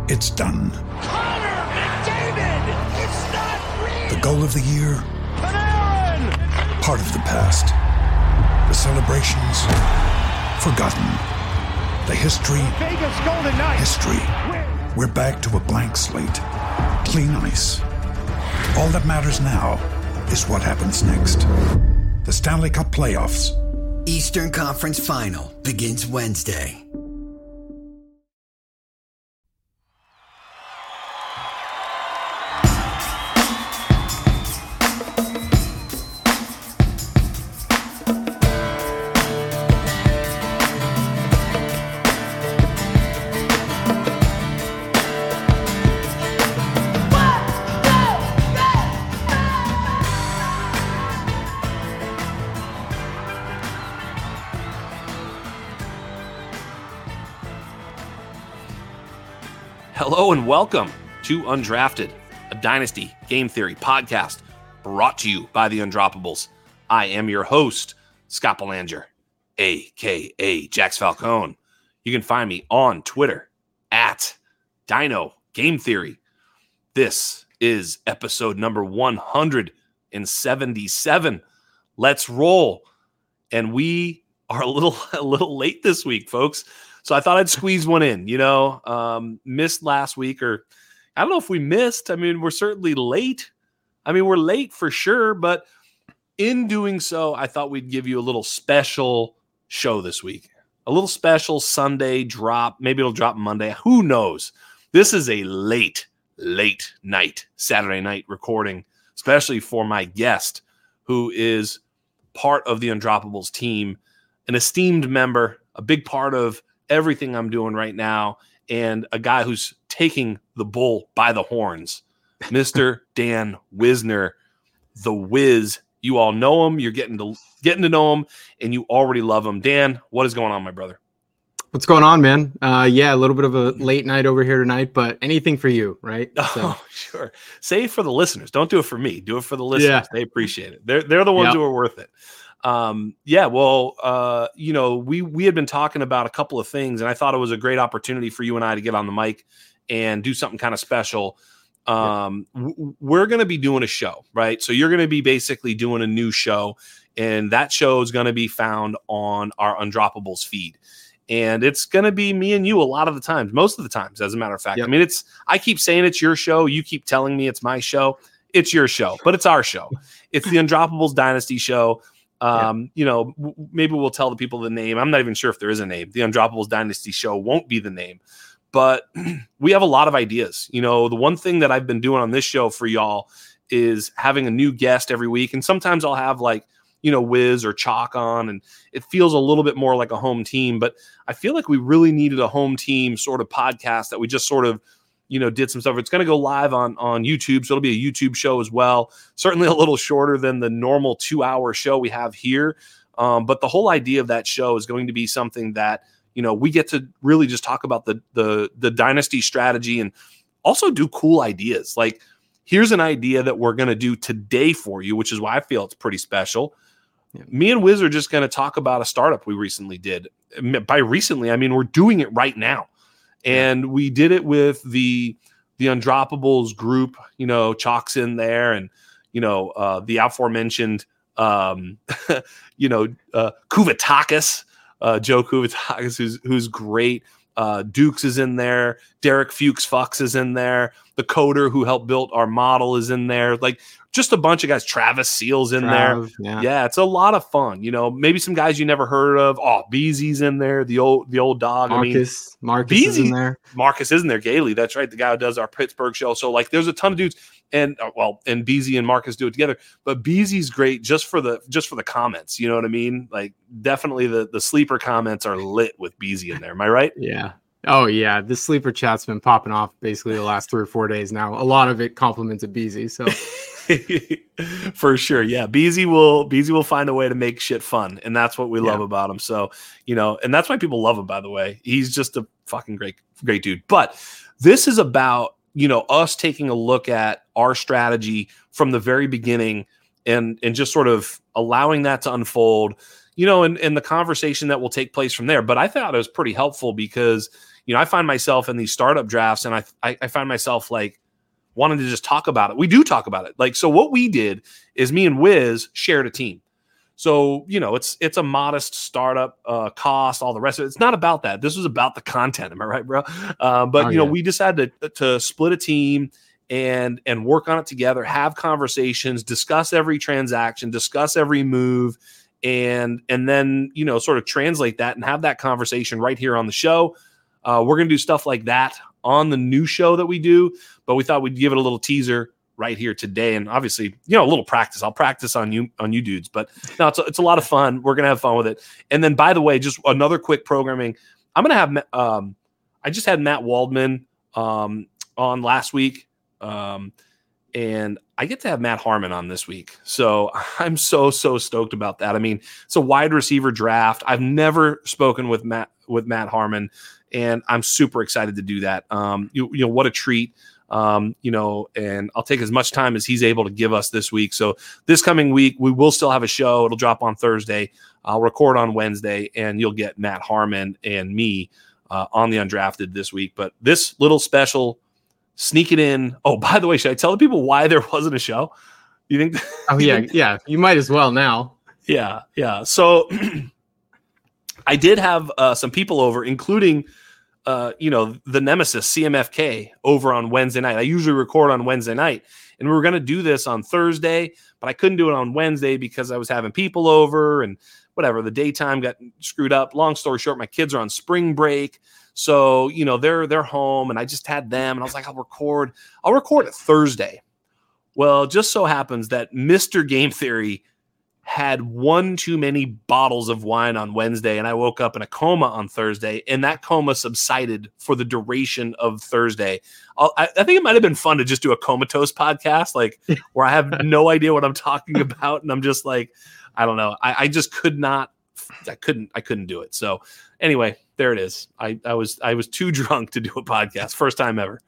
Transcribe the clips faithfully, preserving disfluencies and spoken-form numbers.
It's done. Connor McDavid! It's not real! The goal of the year? Panarin! Part of the past. The celebrations? Forgotten. The history? Vegas Golden Knights! History. We're back to a blank slate. Clean ice. All that matters now is what happens next. The Stanley Cup Playoffs. Eastern Conference Final begins Wednesday. Hello and welcome to Undrafted, a Dynasty Game Theory podcast brought to you by the Undroppables. I am your host, Scott Belanger, a k a. Jax Falcone. You can find me on Twitter at Dino Game Theory. This is episode number one hundred seventy-seven. Let's roll. And we are a little, a little late this week, folks. So I thought I'd squeeze one in, you know, um, missed last week, or I don't know if we missed. I mean, we're certainly late. I mean, we're late for sure, but in doing so, I thought we'd give you a little special show this week, a little special Sunday drop. Maybe it'll drop Monday. Who knows? This is a late, late night, Saturday night recording, especially for my guest, who is part of the Undroppables team, an esteemed member, a big part of everything I'm doing right now, and a guy who's taking the bull by the horns, Mister Dan Wisner, the Wiz. You all know him. You're getting to getting to know him, and you already love him. Dan, what is going on, my brother? What's going on, man? Uh, yeah, a little bit of a late night over here tonight, but anything for you, right? So. Oh, sure. Say it for the listeners. Don't do it for me. Do it for the listeners. Yeah. They appreciate it. They're they're the ones Yep. who are worth it. Um, yeah, well, uh, you know, we, we had been talking about a couple of things, and I thought it was a great opportunity for you and I to get on the mic and do something kind of special. Um, yeah. w- we're going to be doing a show, right? So you're going to be basically doing a new show, and that show is going to be found on our Undroppables feed. And it's going to be me and you a lot of the times, most of the times, as a matter of fact. Yep. I mean, it's, I keep saying it's your show. You keep telling me it's my show. It's your show, but it's our show. It's the Undroppables Dynasty show. Um, yeah. You know, w- maybe we'll tell the people the name. I'm not even sure if there is a name. The Undroppables Dynasty Show won't be the name, but we have a lot of ideas. You know, the one thing that I've been doing on this show for y'all is having a new guest every week. And sometimes I'll have like, you know, Wiz or Chalk on, and it feels a little bit more like a home team, but I feel like we really needed a home team sort of podcast that we just sort of, you know, did some stuff. It's going to go live on, on YouTube. So it'll be a YouTube show as well. Certainly a little shorter than the normal two hour show we have here. Um, but the whole idea of that show is going to be something that, you know, we get to really just talk about the, the, the dynasty strategy and also do cool ideas. Like, here's an idea that we're going to do today for you, which is why I feel it's pretty special. Yeah. Me and Wiz are just going to talk about a startup we recently did. By recently, I mean, we're doing it right now. And we did it with the the Undroppables group. You know, Chalk's in there, and you know uh, the aforementioned, um, you know, uh, Kuvatakis, uh, Joe Kuvatakis, who's who's great. Uh, Dukes is in there. Derek Fuchs Fox is in there. The coder who helped build our model is in there. Like, just a bunch of guys. Travis Seal's in Trav, there. Yeah. yeah, it's a lot of fun. You know, maybe some guys you never heard of. Oh, Beezy's in there. The old the old dog. Marcus. I mean, Marcus Beezy, is in there. Marcus is in there. Gailey, that's right. The guy who does our Pittsburgh show. So like, there's a ton of dudes, and uh, well, and Beezy and Marcus do it together. But Beezy's great just for the just for the comments. You know what I mean? Like, definitely the the sleeper comments are lit with Beezy in there. Am I right? Yeah. Oh, yeah. The sleeper chat's been popping off basically the last three or four days now. A lot of it compliments of Beezy. So for sure. Yeah. Beezy will, Beezy will find a way to make shit fun. And that's what we yeah. love about him. So, you know, and that's why people love him, by the way. He's just a fucking great, great dude. But this is about, you know, us taking a look at our strategy from the very beginning and, and just sort of allowing that to unfold, you know, and, and the conversation that will take place from there. But I thought it was pretty helpful because, you know, I find myself in these startup drafts and I, I, I find myself like wanting to just talk about it. We do talk about it. Like, so what we did is me and Wiz shared a team. So, you know, it's it's a modest startup uh, cost, all the rest of it. It's not about that. This was about the content. Am I right, bro? Uh, but, oh, you know, yeah. we decided to, to split a team and and work on it together, have conversations, discuss every transaction, discuss every move, and and then, you know, sort of translate that and have that conversation right here on the show. Uh, we're going to do stuff like that on the new show that we do, but we thought we'd give it a little teaser right here today. And obviously, you know, a little practice. I'll practice on you, on you dudes, but no, it's a, it's a lot of fun. We're going to have fun with it. And then, by the way, just another quick programming. I'm going to have, um, I just had Matt Waldman um, on last week. Um, and I get to have Matt Harmon on this week. So I'm so, so stoked about that. I mean, it's a wide receiver draft. I've never spoken with Matt, with Matt Harmon, and I'm super excited to do that. Um, you, you know, what a treat. Um, you know, and I'll take as much time as he's able to give us this week. So this coming week, we will still have a show. It'll drop on Thursday. I'll record on Wednesday, and you'll get Matt Harmon and me uh, on the Undrafted this week. But this little special, sneak it in. Oh, by the way, should I tell the people why there wasn't a show? You think? Oh, yeah. Yeah. You might as well now. Yeah. Yeah. So I did have uh, some people over, including Uh, you know, the nemesis C M F K over on Wednesday night. I usually record on Wednesday night, and we were going to do this on Thursday, but I couldn't do it on Wednesday because I was having people over and whatever. The daytime got screwed up. Long story short, my kids are on spring break. So, you know, they're, they're home, and I just had them, and I was like, I'll record, I'll record it Thursday. Well, it just so happens that Mister Game Theory had one too many bottles of wine on Wednesday, and I woke up in a coma on Thursday, and that coma subsided for the duration of Thursday. I'll, I, I think it might have been fun to just do a comatose podcast, like where I have no idea what I'm talking about, and I'm just like, I don't know. I, I just could not. I couldn't. I couldn't do it. So anyway, there it is. I, I was I was too drunk to do a podcast. First time ever.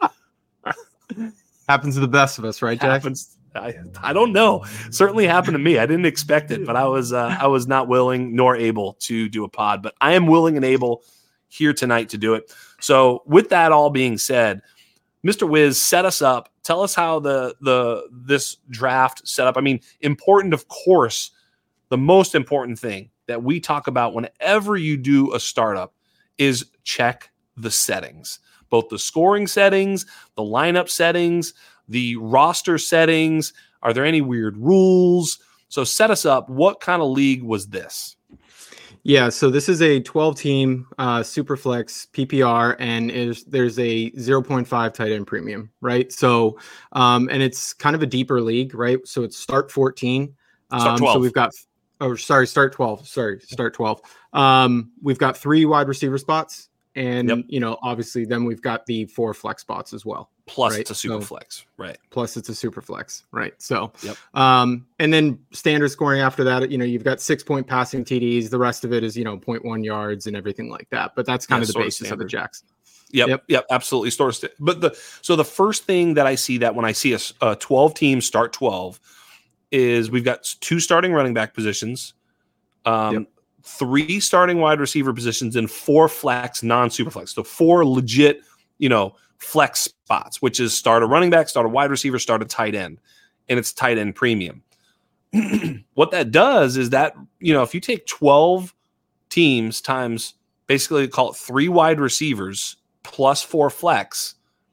Happens to the best of us, right, Jack? Happens. I, I don't know. Certainly happened to me. I didn't expect it, but I was uh, I was not willing nor able to do a pod. But I am willing and able here tonight to do it. So with that all being said, Mister Wiz, set us up. Tell us how the the this draft set up. I mean, important, of course. The most important thing that we talk about whenever you do a startup is check the settings, both the scoring settings, the lineup settings, the roster settings. Are there any weird rules? So set us up. What kind of league was this? Yeah, so this is a twelve-team uh, Superflex P P R, and is there's a zero point five tight end premium, right? So, um, and it's kind of a deeper league, right? So it's start fourteen. Um, start twelve. So we've got, oh, sorry, start twelve. Sorry, start twelve. Um, we've got three wide receiver spots. And, yep. you know, obviously then we've got the four flex spots as well. Plus right? it's a super so, flex, right? Plus it's a super flex, right? So, yep. um, and then standard scoring after that, you know, you've got six point passing T Ds. The rest of it is, you know, zero point one yards and everything like that. But that's kind yeah, of the basis of, of the Jacks. Yep, yep, yep, absolutely. Store st- but the so the first thing that I see that when I see a, a twelve team start twelve is we've got two starting running back positions. Um, yep. Three starting wide receiver positions and four flex, non-super flex. So four legit, you know, flex spots, which is start a running back, start a wide receiver, start a tight end, and it's tight end premium. What that does is that, you know, if you take twelve teams times basically call it three wide receivers plus four flex,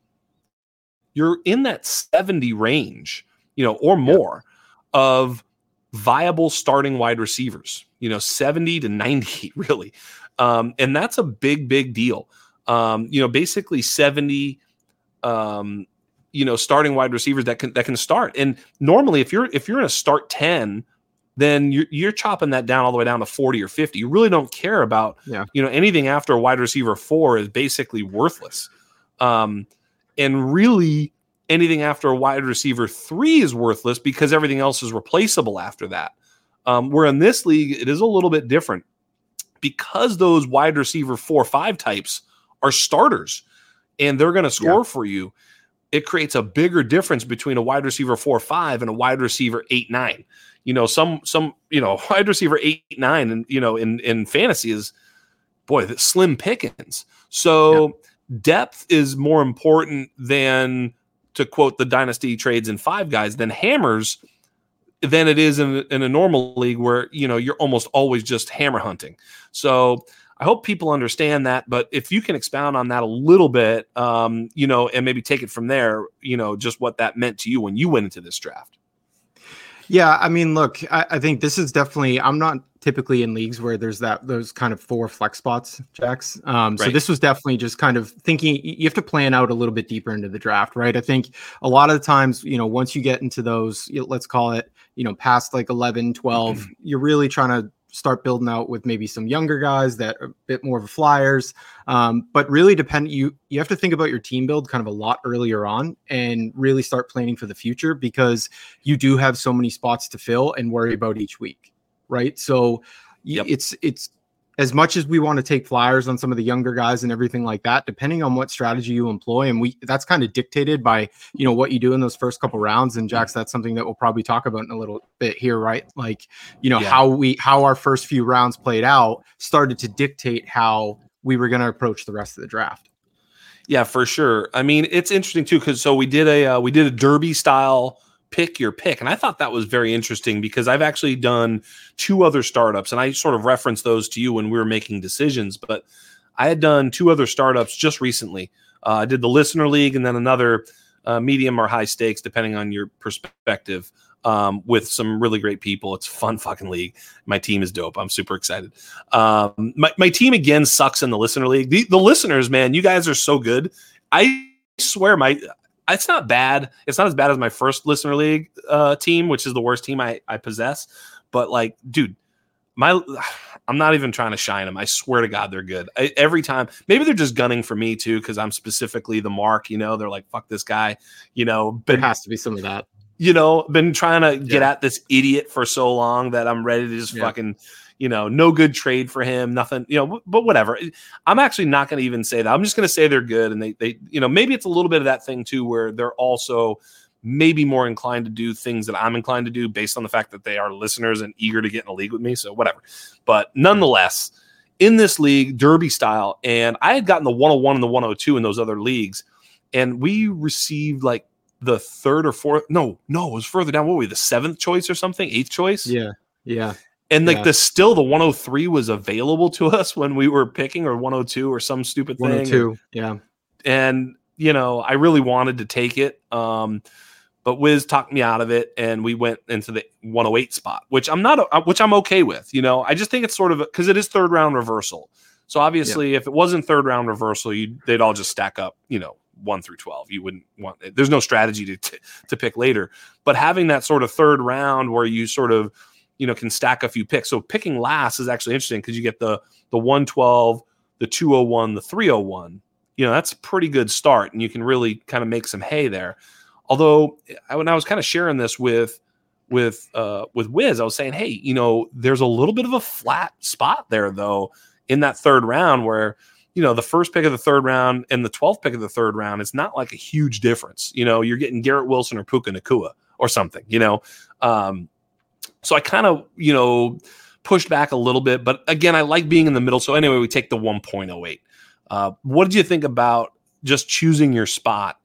you're in that seventy range, you know, or more yeah. of viable starting wide receivers, you know, seventy to ninety really. Um, and that's a big, big deal. Um, you know, basically seventy, um, you know, starting wide receivers that can, that can start. And normally if you're, if you're in a start ten, then you're, you're chopping that down all the way down to forty or fifty. You really don't care about, yeah. you know, anything after a wide receiver four is basically worthless. Um, and really, anything after a wide receiver three is worthless because everything else is replaceable after that. Um, where in this league, it is a little bit different because those wide receiver four, five types are starters and they're going to score yeah. for you. It creates a bigger difference between a wide receiver four, five and a wide receiver eight, nine. You know, some, some, you know, wide receiver eight, nine, and, you know, in, in fantasy is, boy, the slim pickings. So, yeah. depth is more important than, to quote the dynasty trades in five guys, than hammers than it is in, in a normal league where, you know, you're almost always just hammer hunting. So I hope people understand that, but if you can expound on that a little bit, um, you know, and maybe take it from there, you know, just what that meant to you when you went into this draft. Yeah, I mean, look, I, I think this is definitely, I'm not typically in leagues where there's that, those kind of four flex spots, Jax. Um, so Right. this was definitely just kind of thinking, you have to plan out a little bit deeper into the draft, right? I think a lot of the times, you know, once you get into those, you know, let's call it, you know, past like eleven, twelve, mm-hmm. you're really trying to start building out with maybe some younger guys that are a bit more of a flyers. Um, but really depend, you, you have to think about your team build kind of a lot earlier on and really start planning for the future, because you do have so many spots to fill and worry about each week. Right. So yep. it's, it's as much as we want to take flyers on some of the younger guys and everything like that, depending on what strategy you employ. And we, that's kind of dictated by, you know, what you do in those first couple rounds. And Jax, that's something that we'll probably talk about in a little bit here, right? Like, you know, yeah. how we, how our first few rounds played out started to dictate how we were going to approach the rest of the draft. Yeah, for sure. I mean, it's interesting too, because so we did a, uh, we did a derby style pick your pick. And I thought that was very interesting because I've actually done two other startups, and I sort of referenced those to you when we were making decisions, but I had done two other startups just recently. Uh, I did the listener league and then another uh, medium or high stakes, depending on your perspective, um, with some really great people. It's a fun fucking league. My team is dope. I'm super excited. Um, my, my team again sucks in the listener league. The, the listeners, man, you guys are so good. I swear my, it's not bad. It's not as bad as my first listener league uh, team, which is the worst team I, I possess. But like, dude, my I'm not even trying to shine them. I swear to God, they're good. I, every time, maybe they're just gunning for me too, because I'm specifically the mark. You know, they're like, "Fuck this guy." You know, but there has to be some of that. You know, been trying to get yeah. at this idiot for so long that I'm ready to just yeah. fucking. You know, no good trade for him, nothing, you know, but whatever. I'm actually not going to even say that. I'm just going to say they're good. And they, they, you know, maybe it's a little bit of that thing too, where they're also maybe more inclined to do things that I'm inclined to do based on the fact that they are listeners and eager to get in a league with me. So whatever. But nonetheless, in this league, derby style, and I had gotten the one oh one and the one oh two in those other leagues, and we received like the third or fourth. No, no, it was further down. What were we, the seventh choice or something? Eighth choice? Yeah. Yeah. And like yeah. the still the one oh three was available to us when we were picking, or one oh two or some stupid thing. one oh two, yeah. And you know, I really wanted to take it, um, but Wiz talked me out of it, and we went into the one oh eight spot, which I'm not, which I'm okay with. You know, I just think it's sort of because it is third round reversal. So obviously, yeah. if it wasn't third round reversal, you they'd all just stack up. You know, one through twelve. You wouldn't want. There's no strategy to t- to pick later, but having that sort of third round where you sort of you know, can stack a few picks. So picking last is actually interesting because you get the the one twelve, the two oh one, the three oh one. You know, that's a pretty good start, and you can really kind of make some hay there. Although, I, when I was kind of sharing this with with uh, with Wiz, I was saying, hey, you know, there's a little bit of a flat spot there, though, in that third round where, you know, the first pick of the third round and the twelfth pick of the third round, it's not like a huge difference. You know, you're getting Garrett Wilson or Puka Nacua or something, you know. Um, So I kind of, you know, pushed back a little bit. But again, I like being in the middle. So anyway, we take the one point oh eight. Uh, what did you think about just choosing your spot?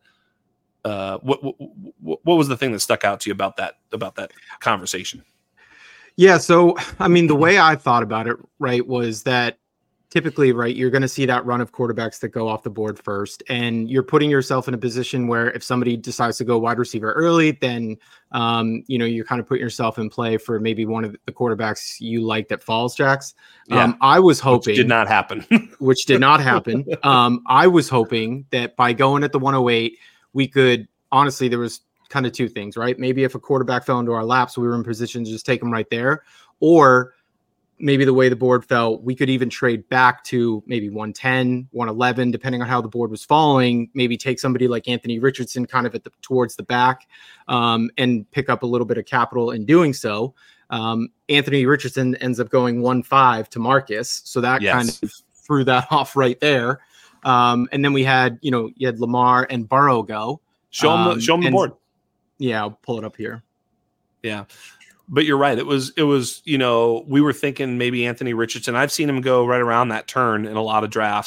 Uh, what, what what was the thing that stuck out to you about that about that conversation? Yeah. So, I mean, the way I thought about it, right, was that typically, right, you're going to see that run of quarterbacks that go off the board first, and you're putting yourself in a position where if somebody decides to go wide receiver early, then, um, you know, you're kind of putting yourself in play for maybe one of the quarterbacks you like that falls, Jax. Yeah. Um, I was hoping. Which did not happen. which did not happen. Um, I was hoping that by going at the one oh eight, we could, honestly, there was kind of two things, right? Maybe if a quarterback fell into our laps, we were in position to just take them right there, or maybe the way the board fell, we could even trade back to maybe one ten, one eleven, depending on how the board was falling, maybe take somebody like Anthony Richardson kind of at the towards the back, um, and pick up a little bit of capital in doing so. Um, Anthony Richardson ends up going one five to Marcus. So that yes. kind of threw that off right there. Um, and then we had, you know, you had Lamar and Burrow go. Show them the, um, show them the board. Yeah, I'll pull it up here. Yeah. But you're right. It was, it was, you know, we were thinking maybe Anthony Richardson. I've seen him go right around that turn in a lot of drafts.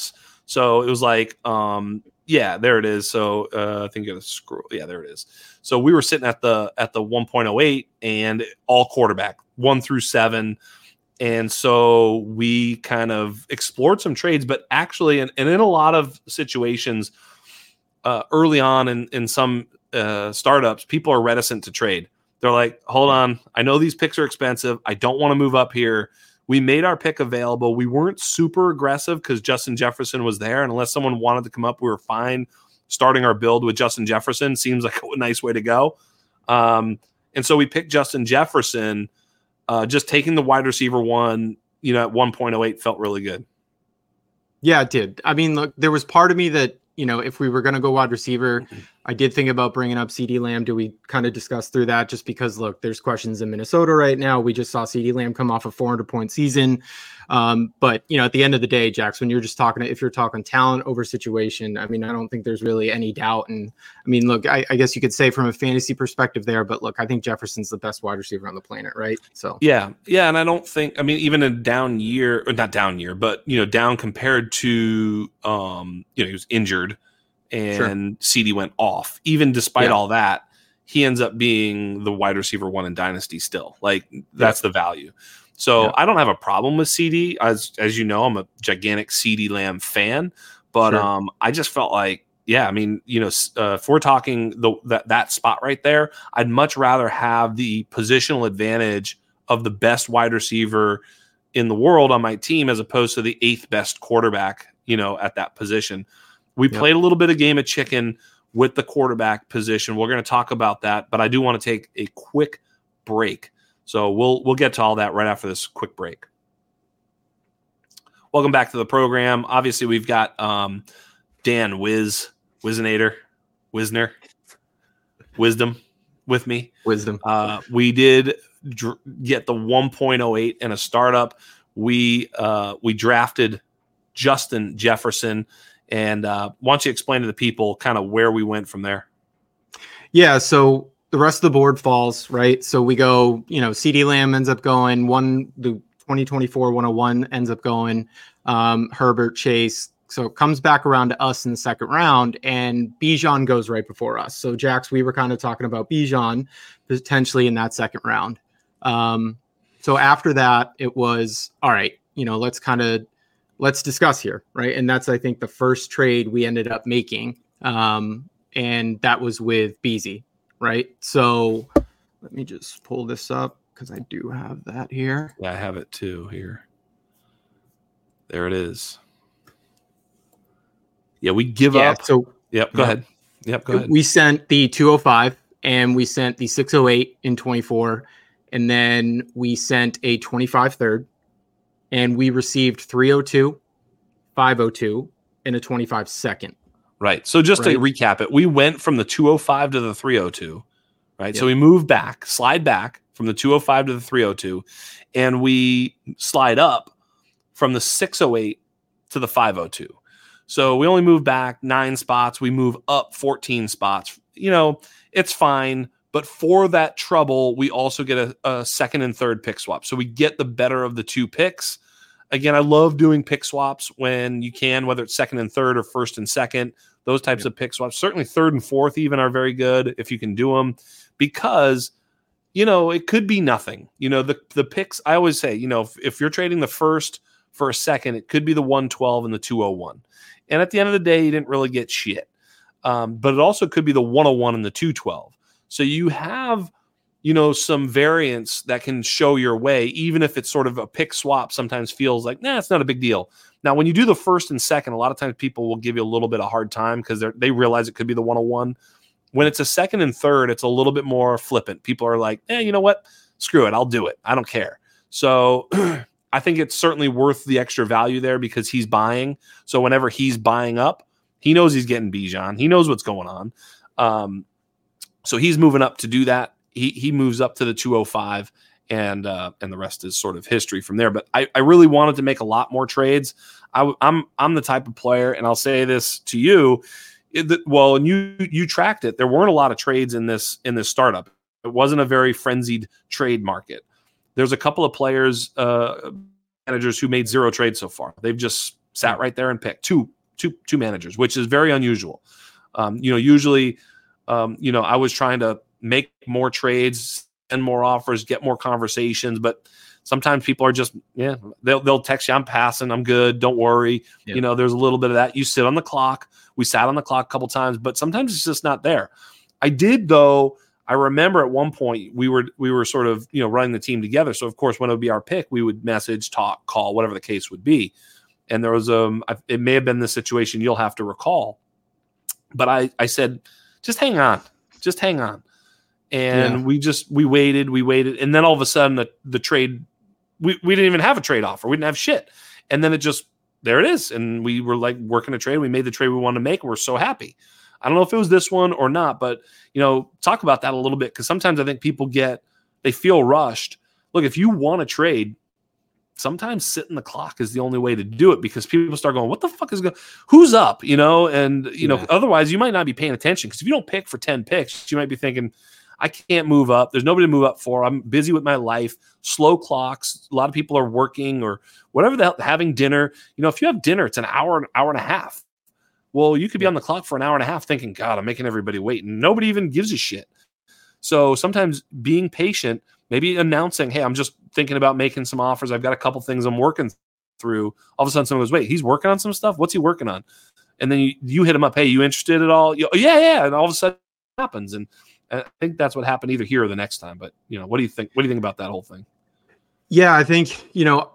So it was like, um, yeah, there it is. So uh, I think it's scroll. Yeah, there it is. So we were sitting at the at the one point oh eight and all quarterback, one through seven. And so we kind of explored some trades, but actually, and, and in a lot of situations uh, early on in, in some uh, startups, people are reticent to trade. They're like, hold on, I know these picks are expensive. I don't want to move up here. We made our pick available. We weren't super aggressive because Justin Jefferson was there. And unless someone wanted to come up, we were fine starting our build with Justin Jefferson. Seems like a nice way to go. Um, and so we picked Justin Jefferson. Uh, just taking the wide receiver one, you know, at one point oh eight felt really good. Yeah, it did. I mean, look, there was part of me that, you know, if we were going to go wide receiver, mm-hmm. I did think about bringing up CeeDee Lamb. Do we kind of discuss through that? Just because, look, there's questions in Minnesota right now. We just saw CeeDee Lamb come off a four hundred point season. Um, but, you know, at the end of the day, Jax, when you're just talking, if you're talking talent over situation, I mean, I don't think there's really any doubt. And I mean, look, I, I guess you could say from a fantasy perspective there, but look, I think Jefferson's the best wide receiver on the planet, right? So, yeah. Yeah. And I don't think, I mean, even a down year, or not down year, but, you know, down compared to, um, you know, he was injured and sure. CeeDee went off. Even despite yeah. all that, he ends up being the wide receiver one in Dynasty still. Like, that's yeah. the value. So yeah. I don't have a problem with CeeDee. As as you know, I'm a gigantic CeeDee Lamb fan. But sure. um, I just felt like, yeah, I mean, you know, uh, if we're talking the that, that spot right there, I'd much rather have the positional advantage of the best wide receiver in the world on my team as opposed to the eighth best quarterback, you know, at that position. We yep. played a little bit of game of chicken with the quarterback position. We're going to talk about that, but I do want to take a quick break. So we'll we'll get to all that right after this quick break. Welcome back to the program. Obviously, we've got um, Dan Wiz, Wizinator, Wisner, Wisdom with me. Wisdom. Uh, we did dr- get the one point oh eight in a startup. We uh, we drafted Justin Jefferson. And uh, why don't you explain to the people kind of where we went from there? Yeah, so the rest of the board falls, right? So we go, you know, CeeDee Lamb ends up going, one, the twenty twenty-four one oh one ends up going, um, Herbert, Chase. So it comes back around to us in the second round, and Bijan goes right before us. So, Jax, we were kind of talking about Bijan potentially in that second round. Um, so after that, it was, all right, you know, let's kind of, let's discuss here, right? And that's, I think, the first trade we ended up making, um, and that was with Beasley, right? So let me just pull this up because I do have that here. Yeah, I have it too here. There it is. Yeah, we give yeah, up. So yep, go yeah. ahead. Yep, go ahead. We sent the two oh five and we sent the six oh eight in twenty-four, and then we sent a twenty-five third. And we received three oh two, five oh two, and a twenty-five second. Right. So just right? to recap it, we went from the two oh five to the three oh two, right? Yep. So we moved back, slide back from the two oh five to the three oh two, and we slide up from the six oh eight to the five oh two. So we only move back nine spots. We move up fourteen spots. You know, it's fine. But for that trouble, we also get a, a second and third pick swap. So we get the better of the two picks. Again, I love doing pick swaps when you can, whether it's second and third or first and second, those types yeah. of pick swaps. Certainly third and fourth even are very good if you can do them, because, you know, it could be nothing. You know, the, the picks, I always say, you know, if, if you're trading the first for a second, it could be the one twelve and the two oh one. And at the end of the day, you didn't really get shit. Um, but it also could be the one oh one and the two twelve. So you have, you know, some variance that can show your way, even if it's sort of a pick swap sometimes feels like, nah, it's not a big deal. Now, when you do the first and second, a lot of times people will give you a little bit of hard time because they realize it could be the one oh one. When it's a second and third, it's a little bit more flippant. People are like, eh, you know what? Screw it. I'll do it. I don't care. So I think it's certainly worth the extra value there because he's buying. So whenever he's buying up, he knows he's getting Bijan. He knows what's going on. Um, So he's moving up to do that. He he moves up to the two oh five, and uh, and the rest is sort of history from there. But I, I really wanted to make a lot more trades. I, I'm I'm the type of player, and I'll say this to you. It, well, and you you tracked it. There weren't a lot of trades in this in this startup. It wasn't a very frenzied trade market. There's a couple of players, uh, managers who made zero trades so far. They've just sat right there and picked two two two managers, which is very unusual. Um, you know, usually, um, you know, I was trying to make more trades and more offers, get more conversations, but sometimes people are just, yeah, they'll they'll text you, I'm passing, I'm good, don't worry. Yeah. You know, there's a little bit of that. You sit on the clock. We sat on the clock a couple times, but sometimes it's just not there. I did though. I remember at one point we were we were sort of, you know, running the team together. So of course, when it would be our pick, we would message, talk, call, whatever the case would be. And there was um, it may have been the situation you'll have to recall, but I I said, just hang on, just hang on, and yeah. we just we waited, we waited, and then all of a sudden the the trade, we we didn't even have a trade offer, we didn't have shit, and then it just there it is, and we were like working a trade, we made the trade we wanted to make, we're so happy. I don't know if it was this one or not, but, you know, talk about that a little bit, because sometimes I think people get, they feel rushed. Look, if you want to trade, sometimes sitting the clock is the only way to do it, because people start going, what the fuck is going, who's up, you know? And, you yeah. know, otherwise you might not be paying attention, because if you don't pick for ten picks, you might be thinking, I can't move up. There's nobody to move up for. I'm busy with my life. Slow clocks. A lot of people are working or whatever the hell, having dinner. You know, if you have dinner, it's an hour, an hour and a half. Well, you could be on the clock for an hour and a half thinking, God, I'm making everybody wait. And nobody even gives a shit. So sometimes being patient, maybe announcing, hey, I'm just thinking about making some offers. I've got a couple things I'm working through. All of a sudden someone goes, wait, he's working on some stuff? What's he working on? And then you, you hit him up, hey, you interested at all? You, yeah, yeah. And all of a sudden it happens. And I think that's what happened either here or the next time. But, you know, what do you think? What do you think about that whole thing? Yeah, I think, you know,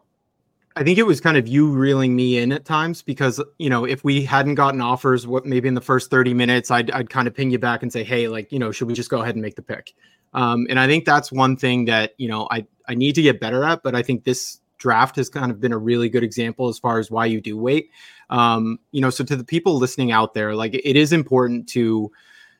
I think it was kind of you reeling me in at times, because, you know, if we hadn't gotten offers, what maybe in the first thirty minutes, I'd, I'd kind of ping you back and say, hey, like, you know, should we just go ahead and make the pick? Um, and I think that's one thing that, you know, I, I need to get better at, but I think this draft has kind of been a really good example as far as why you do wait. Um, you know, so to the people listening out there, like, it is important to,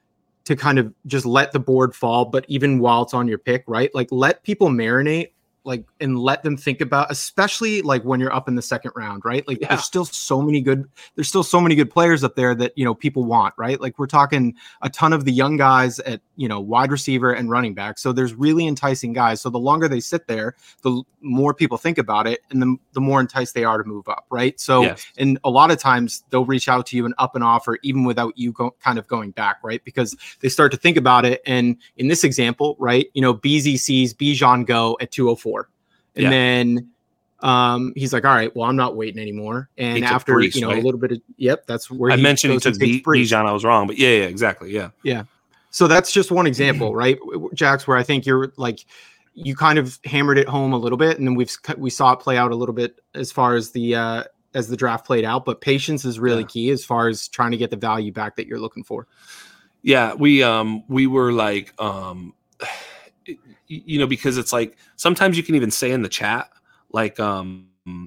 to kind of just let the board fall, but even while it's on your pick, right? Like, let people marinate, like, and let them think about, especially like when you're up in the second round, right? Like yeah. there's still so many good, there's still so many good players up there that, you know, people want, right? Like, we're talking a ton of the young guys at, you know, wide receiver and running back. So there's really enticing guys. So the longer they sit there, the more people think about it, and the, the more enticed they are to move up, right? So, yes. and a lot of times they'll reach out to you and up an offer even without you go, kind of going back, right? Because they start to think about it. And in this example, right, you know, B Z sees Bijan go at two oh four. And yeah. then um, he's like, all right, well, I'm not waiting anymore. And after, Brees, you know, right? a little bit of, yep, that's where I he mentioned he took B- Bijan. I was wrong, but yeah, yeah, exactly. Yeah. Yeah. So that's just one example, right, Jax, where I think you're like, you kind of hammered it home a little bit, and then we've, we saw it play out a little bit as far as the, uh, as the draft played out, but patience is really yeah. key as far as trying to get the value back that you're looking for. Yeah. We, um, we were like, um, you know, because it's like, sometimes you can even say in the chat, like, um,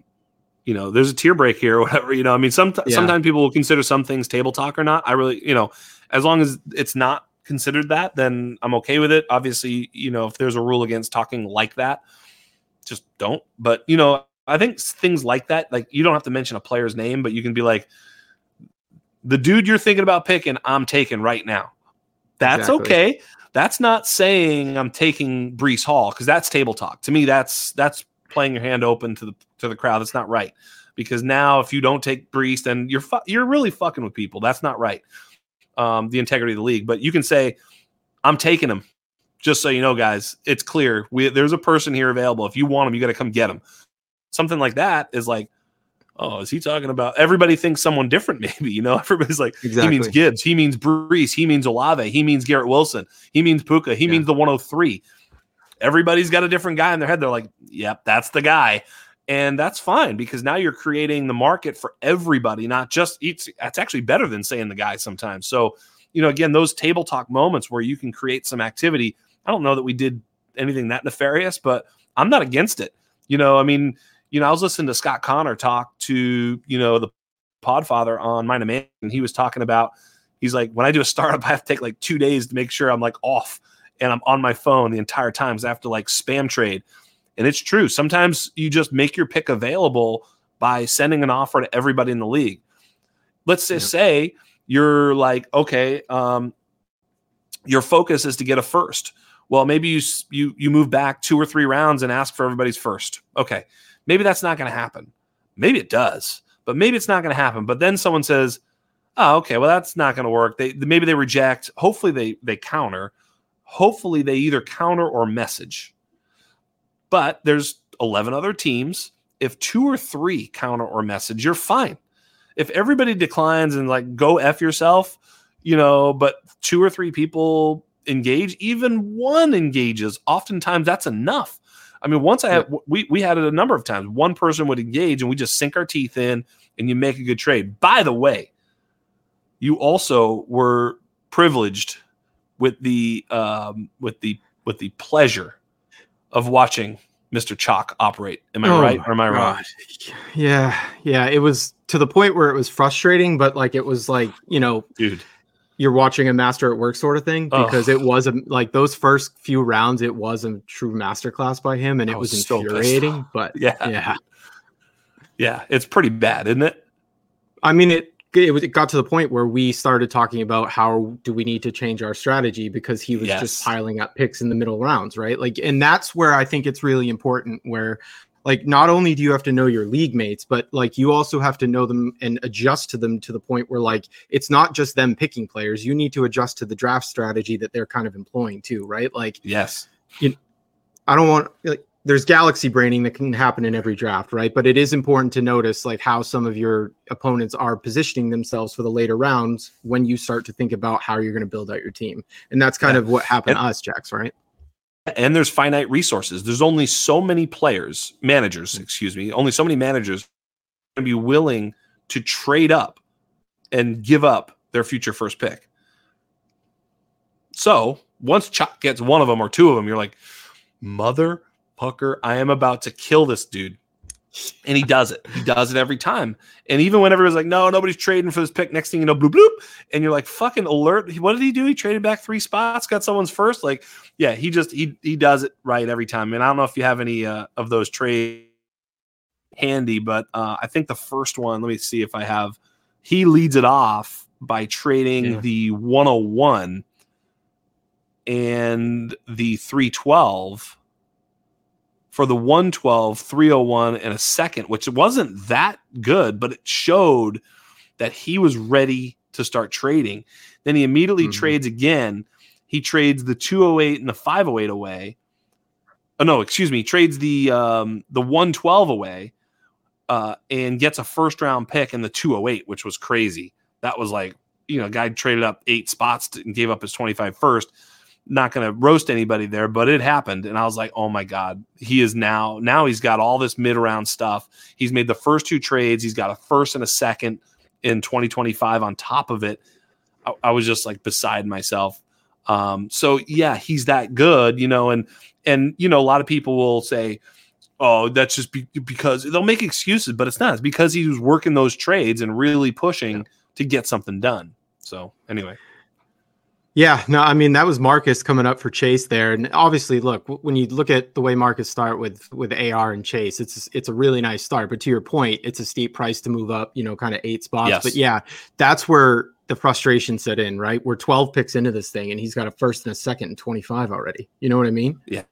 you know, there's a tier break here or whatever, you know, I mean, some, yeah. sometimes people will consider some things table talk or not. I really, you know, as long as it's not considered that, then I'm okay with it. Obviously, you know, if there's a rule against talking like that, just don't. But, you know, I think things like that, like, you don't have to mention a player's name, but you can be like, the dude you're thinking about picking, I'm taking right now. That's exactly. okay. That's not saying I'm taking Breece Hall, because that's table talk. To me, that's that's playing your hand open to the to the crowd. That's not right, because now if you don't take Breece, then you're fu- you're really fucking with people. That's not right. Um, the integrity of the league. But you can say, I'm taking him. Just so you know, guys, it's clear. We, there's a person here available. If you want him, you got to come get him. Something like that is like, oh, is he talking about? Everybody thinks someone different, maybe, you know, everybody's like, exactly. He means Gibbs, he means Breece, he means Olave, he means Garrett Wilson, he means Puka, he yeah. means the one oh three. Everybody's got a different guy in their head. They're like, yep, that's the guy. And that's fine, because now you're creating the market for everybody, not just each. That's actually better than saying the guy sometimes. So, you know, again, those table talk moments where you can create some activity. I don't know that we did anything that nefarious, but I'm not against it. You know, I mean, you know, I was listening to Scott Connor talk to, you know, the Podfather on Mind of Man, and he was talking about, he's like, when I do a startup, I have to take like two days to make sure I'm like off and I'm on my phone the entire time, because I have to like spam trade. And it's true. Sometimes you just make your pick available by sending an offer to everybody in the league. Let's just yeah. say you're like, okay, um, your focus is to get a first. Well, maybe you, you, you move back two or three rounds and ask for everybody's first. Okay. Maybe that's not going to happen. Maybe it does. but maybe it's not going to happen. But then someone says, oh, okay, well, that's not going to work. They maybe they reject. Hopefully they they counter. Hopefully they either counter or message. But there's eleven other teams. If two or three counter or message, you're fine. If everybody declines and like go F yourself, you know, but two or three people engage, even one engages, oftentimes that's enough. I mean, once I have, we, we had it a number of times. One person would engage and we just sink our teeth in and you make a good trade. By the way, you also were privileged with the, um, with the, with the pleasure of watching Mister Chalk operate. Am I oh right or am I God. wrong? Yeah. Yeah. It was to the point where it was frustrating, but like, it was like, you know, dude, you're watching a master at work sort of thing, because oh. it was a, like those first few rounds, it was a true masterclass by him, and it was, was infuriating, so but yeah. Yeah. Yeah. It's pretty bad, isn't it? I mean, it, it, was, it got to the point where we started talking about how do we need to change our strategy, because he was yes. just piling up picks in the middle rounds, right? Like, and that's where I think it's really important, where like, not only do you have to know your league mates, but like you also have to know them and adjust to them to the point where like, it's not just them picking players. You need to adjust to the draft strategy that they're kind of employing too, right? Like, yes, you, I don't want like, there's galaxy braining that can happen in every draft, right? But it is important to notice like how some of your opponents are positioning themselves for the later rounds when you start to think about how you're going to build out your team. And that's kind yeah. of what happened and, to us, Jax, right? And there's finite resources. There's only so many players, managers, excuse me, only so many managers going to be willing to trade up and give up their future first pick. So once Chuck gets one of them or two of them, you're like, mother Pucker, I am about to kill this dude. And he does it. He does it every time. And even when everyone's like, no, nobody's trading for this pick, next thing you know, bloop, bloop. And you're like, fucking alert. What did he do? He traded back three spots, got someone's first. Like, yeah, he just, he he does it right every time. And I don't know if you have any uh, of those trades handy, but uh, I think the first one, let me see if I have, he leads it off by trading yeah. the one oh one and the three twelve. For the one twelve, three oh one, and a second, which wasn't that good, but it showed that he was ready to start trading. Then he immediately mm-hmm. trades again. He trades the two oh eight and the five oh eight away. Oh, no, excuse me. He trades the um, the one twelve away uh, and gets a first-round pick in the two oh eight, which was crazy. That was like, you know, a guy traded up eight spots to, and gave up his twenty-five first. Not going to roast anybody there, but it happened. And I was like, oh my God, he is now, now he's got all this mid round stuff. He's made the first two trades. He's got a first and a second in twenty twenty-five on top of it. I, I was just like beside myself. Um, so yeah, he's that good, you know, and, and, you know, a lot of people will say, oh, that's just be- because they'll make excuses, but it's not. It's because he was working those trades and really pushing yeah. to get something done. So anyway. Yeah, no, I mean, that was Marcus coming up for Chase there. And obviously, look, when you look at the way Marcus start with with A R and Chase, it's it's a really nice start. But to your point, it's a steep price to move up, you know, kind of eight spots. Yes. But yeah, that's where the frustration set in, right? We're twelve picks into this thing, and he's got a first and a second and twenty-five already. You know what I mean? Yeah.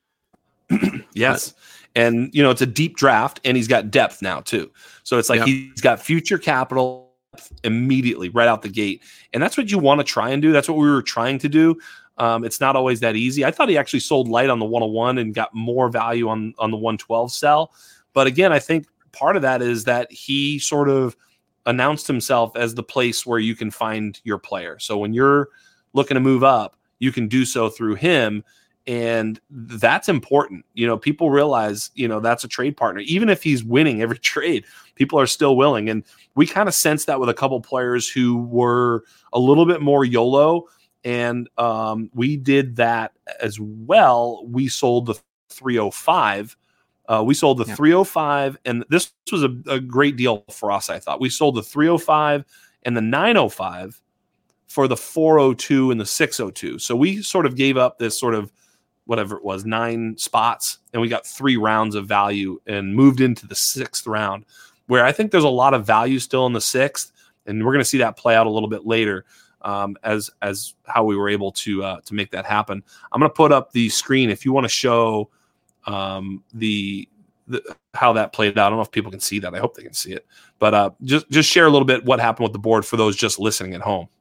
Yes. But, and, you know, it's a deep draft, and he's got depth now, too. So it's like yep. he's got future capital immediately right out the gate, and that's what you want to try and do. That's what we were trying to do. Um, it's not always that easy. I thought he actually sold light on the one oh one and got more value on on the one twelve sell, but again, I think part of that is that he sort of announced himself as the place where you can find your player. So when you're looking to move up, you can do so through him, and that's important. You know, people realize, you know, that's a trade partner. Even if he's winning every trade, people are still willing. And we kind of sensed that with a couple players who were a little bit more YOLO. And um, we did that as well. We sold the three oh five. Uh, we sold the yeah. three oh five. And this was a, a great deal for us, I thought. We sold the three oh five and the nine oh five for the four oh two and the six oh two. So we sort of gave up this sort of whatever it was, nine spots, and we got three rounds of value and moved into the sixth round, where I think there's a lot of value still in the sixth, and we're going to see that play out a little bit later um, as as how we were able to uh, to make that happen. I'm going to put up the screen if you want to show um, the the, how that played out. I don't know if people can see that. I hope they can see it. But uh, just just share a little bit what happened with the board for those just listening at home.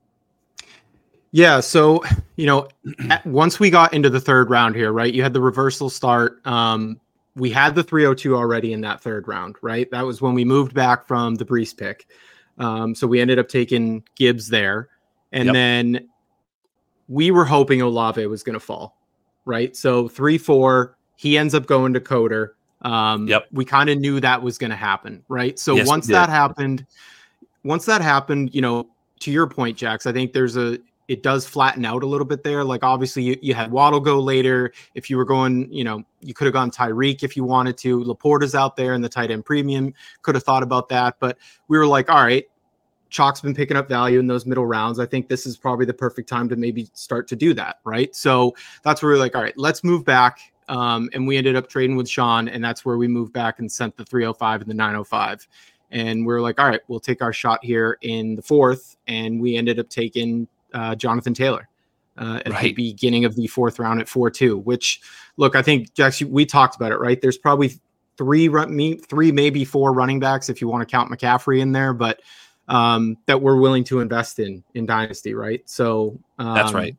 Yeah, so you know, at, once we got into the third round here, right? You had the reversal start. Um, we had the three oh two already in that third round, right? That was when we moved back from the Breece pick. Um, so we ended up taking Gibbs there, and yep. then we were hoping Olave was going to fall, right? So three four, he ends up going to Coder. Um, yep. We kind of knew that was going to happen, right? So yes, once that happened, once that happened, you know, to your point, Jax, I think there's a, it does flatten out a little bit there. Like obviously you, you had Waddle go later. If you were going, you know, you could have gone Tyreek if you wanted to. Laporta's out there in the tight end premium. Could have thought about that, but we were like, all right, Chalk's been picking up value in those middle rounds. I think this is probably the perfect time to maybe start to do that, right? So that's where we're like, all right, let's move back. Um, and we ended up trading with Sean, and that's where we moved back and sent the three oh five and the nine oh five. And we're like, all right, we'll take our shot here in the fourth. And we ended up taking uh, Jonathan Taylor uh, at right. the beginning of the fourth round at four two, which, look, I think, Jax, we talked about it, right? There's probably three, run, three maybe four running backs if you want to count McCaffrey in there, but um, that we're willing to invest in in Dynasty, right? So um, that's right.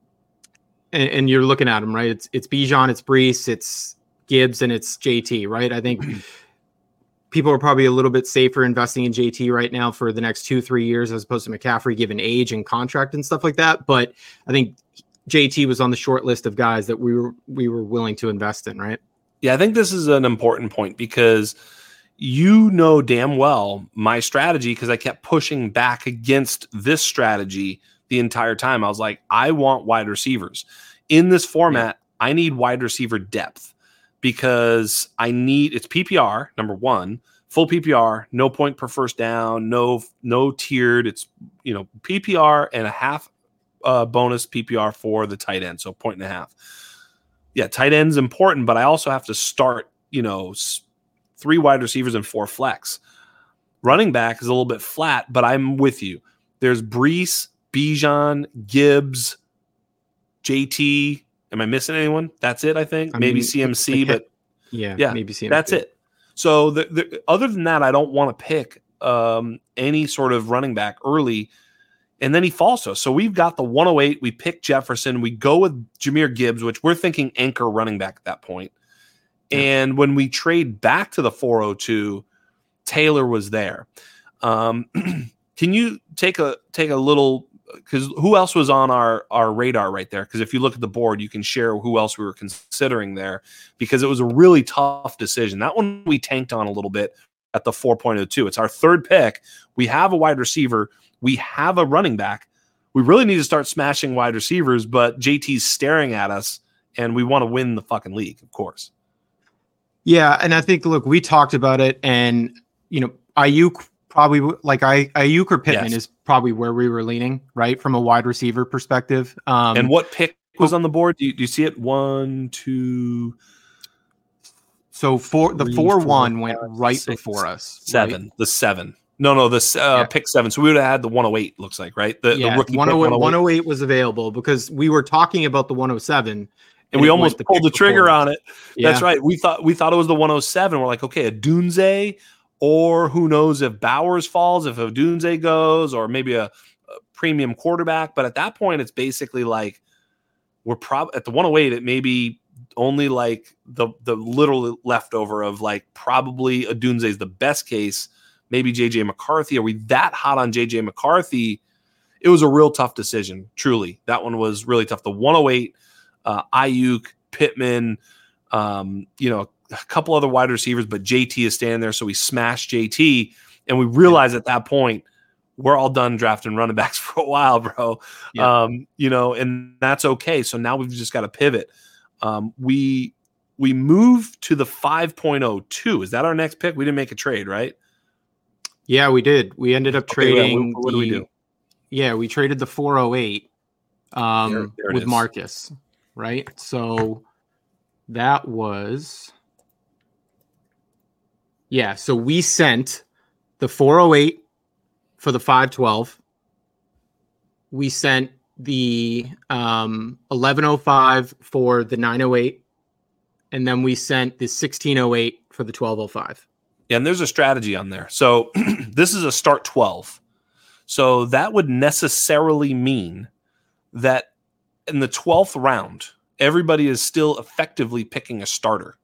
And, and you're looking at them, right? It's it's Bijan, it's Breece, it's Gibbs, and it's J T, right? I think people are probably a little bit safer investing in J T right now for the next two, three years as opposed to McCaffrey, given age and contract and stuff like that. But I think J T was on the short list of guys that we were we were willing to invest in, right? Yeah, I think this is an important point because you know damn well my strategy, because I kept pushing back against this strategy the entire time. I was like, I want wide receivers. In this format, yeah. I need wide receiver depth because I need, it's P P R, number one, full P P R, no point per first down, no no tiered. It's, you know, P P R and a half uh, bonus P P R for the tight end, so point and a half. Yeah, tight end's important, but I also have to start, you know, three wide receivers and four flex. Running back is a little bit flat, but I'm with you. There's Breece, Bijan, Gibbs, J T. Am I missing anyone? That's it, I think. I maybe mean, C M C, but yeah, yeah, maybe C M C. That's it. So the, the, other than that, I don't want to pick um, any sort of running back early, and then he falls to us. So we've got the one oh eight. We pick Jefferson. We go with Jahmyr Gibbs, which we're thinking anchor running back at that point. And when we trade back to the four oh two, Taylor was there. Um, can you take a take a little, because who else was on our, our radar right there? Because if you look at the board, you can share who else we were considering there, because it was a really tough decision. That one we tanked on a little bit at the four point oh two. It's our third pick. We have a wide receiver. We have a running back. We really need to start smashing wide receivers, but J T's staring at us, and we want to win the fucking league, of course. Yeah, and I think, look, we talked about it, and, you know, Ayuk probably, like, I, Ayuk or Pittman yes. is probably where we were leaning, right, from a wide receiver perspective. Um, and what pick was on the board? Do you, do you see it? One, two... So four, the four one went right six, before us. Seven, right? the seven. No, no, the uh, yeah. pick seven. So we would have had the one oh eight, looks like, right? The, yeah, the rookie one oh eight, one oh eight was available because we were talking about the one oh seven. And, and we almost the pulled the trigger on it. Yeah. That's right. We thought we thought it was the one oh seven. We're like, okay, a Dunze, or who knows if Bowers falls, if a Dunze goes, or maybe a, a premium quarterback. But at that point, it's basically like we're probably at the one oh eight. It may be only like the the literal leftover of like probably a Dunze is the best case. Maybe J J McCarthy. Are we that hot on J J McCarthy? It was a real tough decision. Truly, that one was really tough. The one oh eight. Uh, Ayuk, Pittman, um, you know, a couple other wide receivers, but J T is standing there, so we smashed J T, and we realized at that point we're all done drafting running backs for a while, bro. Yeah. Um, you know, and that's okay. So now we've just got to pivot. Um, we we move to the five point oh two. Is that our next pick? We didn't make a trade, right? Yeah, we did. We ended up trading. Okay, yeah, what, what the, do we do? Yeah, we traded the four oh eight um, there, there with is. Marcus. Right. So that was, yeah. So we sent the four oh eight for the five twelve. We sent the um, eleven oh five for the nine oh eight. and then we sent the sixteen oh eight for the twelve oh five. And there's a strategy on there. So this is a start twelve. So that would necessarily mean that in the twelfth round, everybody is still effectively picking a starter,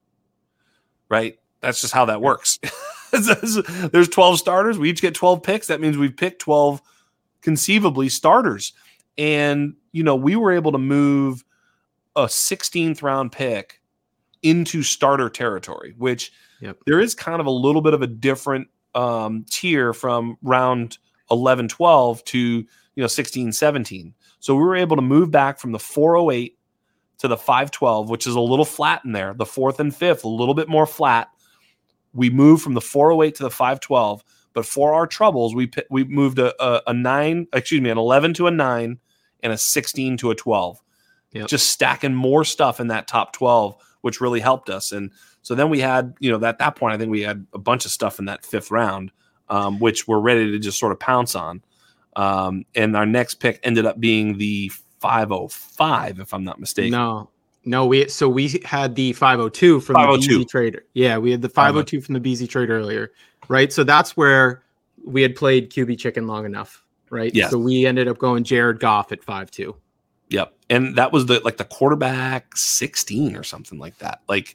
right? That's just how that works. There's twelve starters. We each get twelve picks. That means we've picked twelve conceivably starters. And, you know, we were able to move a sixteenth round pick into starter territory, which yep. there is kind of a little bit of a different um, tier from round eleven, twelve to, you know, sixteen, seventeen. So we were able to move back from the four oh eight to the five twelve, which is a little flat in there. The fourth and fifth, a little bit more flat. We moved from the four oh eight to the five twelve, but for our troubles, we we moved a, a, a nine, excuse me, an eleven to a nine and a sixteen to a twelve. Yep. Just stacking more stuff in that top twelve, which really helped us. And so then we had, you know, at that point, I think we had a bunch of stuff in that fifth round, um, which we're ready to just sort of pounce on. Um, and our next pick ended up being the five oh five, if I'm not mistaken. No, no, we so we had the five oh two from the B Z trade. Yeah, we had the five oh two from the B Z trade earlier, right? So that's where we had played Q B chicken long enough, right? Yeah. So we ended up going Jared Goff at five two. Yep. And that was the like the quarterback sixteen or something like that. Like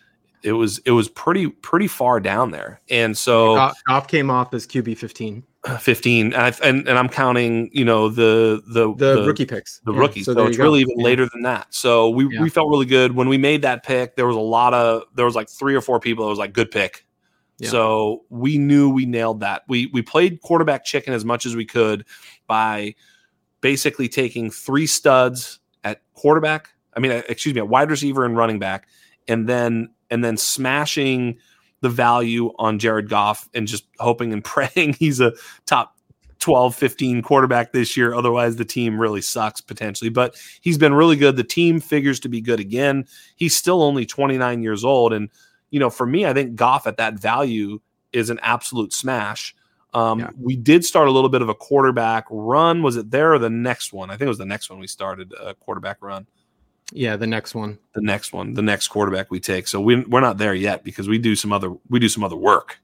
it was it was pretty pretty far down there. And so Goff, Goff came off as Q B fifteen. fifteen. And, I, and and I'm counting, you know, the the the, the rookie picks. The yeah, rookies. So, so it's really even yeah. later than that. So we, yeah. we felt really good. When we made that pick, there was a lot of there was like three or four people that was like good pick. Yeah. So we knew we nailed that. We we played quarterback chicken as much as we could by basically taking three studs at quarterback. I mean, excuse me, at wide receiver and running back, and then and then smashing the value on Jared Goff and just hoping and praying he's a top twelve, fifteen quarterback this year. Otherwise, the team really sucks potentially. But he's been really good. The team figures to be good again. He's still only twenty-nine years old. And, you know, for me, I think Goff at that value is an absolute smash. Um, yeah. We did start a little bit of a quarterback run. Was it there or the next one? I think it was the next one we started a quarterback run. Yeah, the next one. The next one. The next quarterback we take. So we, we're not there yet because we do some other we do some other work.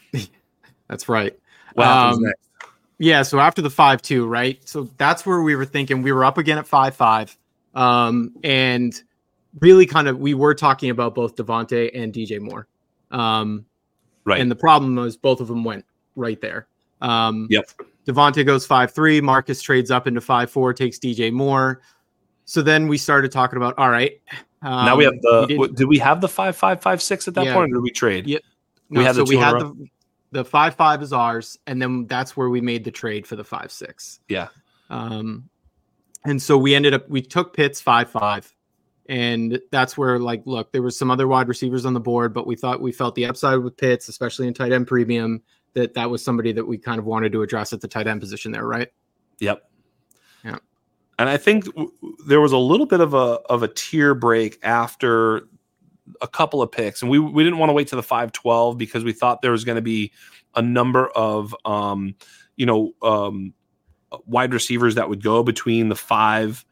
That's right. What happens um, next? Yeah, so after the five two, right? So that's where we were thinking. We were up again at five five. Um, and really kind of we were talking about both Devontae and D J Moore. Um, right. And the problem was both of them went right there. Um, yep. Devontae goes five three. Marcus trades up into five four, takes D J Moore. So then we started talking about, all right. Um, now we have the, we what, did we have the five five five six at that yeah. point, or did we trade? Yep. No, we had so the we had the, the five five is ours, and then that's where we made the trade for the five six. Yeah. Um, and so we ended up, we took Pitts five five, and that's where, like, look, there was some other wide receivers on the board, but we thought we felt the upside with Pitts, especially in tight end premium, that that was somebody that we kind of wanted to address at the tight end position there, right? Yep. Yeah. And I think w- there was a little bit of a of a tier break after a couple of picks, and we we didn't want to wait to the five twelve because we thought there was going to be a number of um, you know um, wide receivers that would go between the five,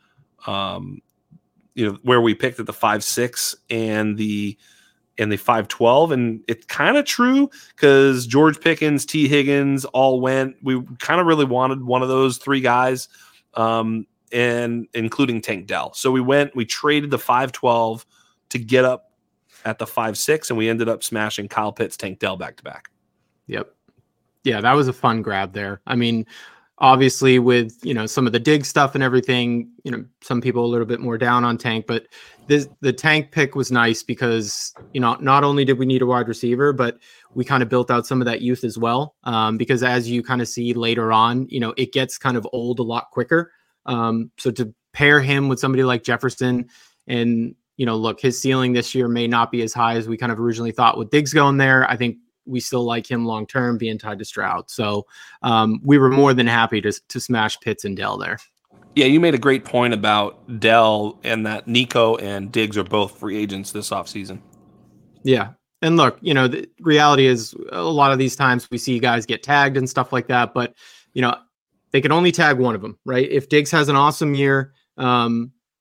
um, you know, where we picked at the five six and the and the five twelve, and it's kind of true because George Pickens, T Higgins all went. We kind of really wanted one of those three guys. Um, and including Tank Dell. So we went, we traded the five twelve to get up at the five six, and we ended up smashing Kyle Pitts, Tank Dell back to back. Yep. Yeah, that was a fun grab there. I mean, obviously with, you know, some of the dig stuff and everything, you know, some people a little bit more down on Tank, but this, the Tank pick was nice because, you know, not only did we need a wide receiver, but we kind of built out some of that youth as well. Um, because as you kind of see later on, you know, it gets kind of old a lot quicker. Um, so to pair him with somebody like Jefferson and, you know, look, his ceiling this year may not be as high as we kind of originally thought with Diggs going there. I think we still like him long-term being tied to Stroud. So um, we were more than happy to, to smash Pitts and Dell there. Yeah, you made a great point about Dell and that Nico and Diggs are both free agents this offseason. Yeah. And look, you know, the reality is a lot of these times we see guys get tagged and stuff like that, but, you know, they can only tag one of them, right? If Diggs has an awesome year, um,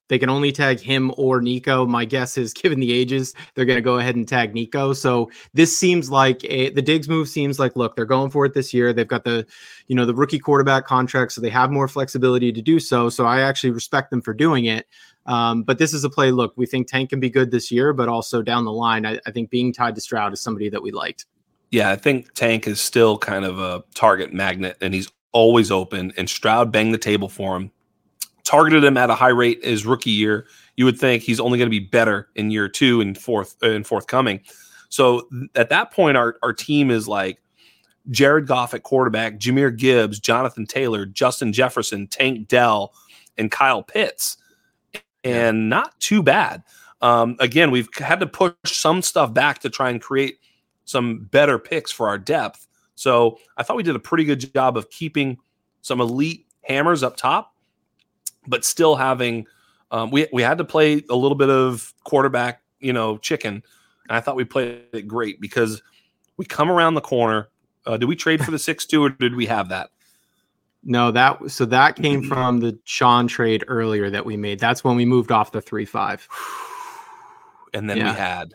They can only tag him or Nico. My guess is, given the ages, they're going to go ahead and tag Nico. So this seems like a, the Diggs move seems like, look, they're going for it this year. They've got the, you know, the rookie quarterback contract, so they have more flexibility to do so. So I actually respect them for doing it. Um, but this is a play. Look, we think Tank can be good this year, but also down the line, I, I think being tied to Stroud is somebody that we liked. Yeah, I think Tank is still kind of a target magnet, and he's always open. And Stroud banged the table for him. Targeted him at a high rate his rookie year. You would think he's only going to be better in year two and fourth and forthcoming. So at that point, our, our team is like Jared Goff at quarterback, Jahmyr Gibbs, Jonathan Taylor, Justin Jefferson, Tank Dell, and Kyle Pitts. And not too bad. Um, again, we've had to push some stuff back to try and create some better picks for our depth. So I thought we did a pretty good job of keeping some elite hammers up top, but still having um, we we had to play a little bit of quarterback, you know, chicken. And I thought we played it great because we come around the corner. Uh, did we trade for the six two or did we have that? No, that so that came from the Sean trade earlier that we made. That's when we moved off the three five. And then yeah. we had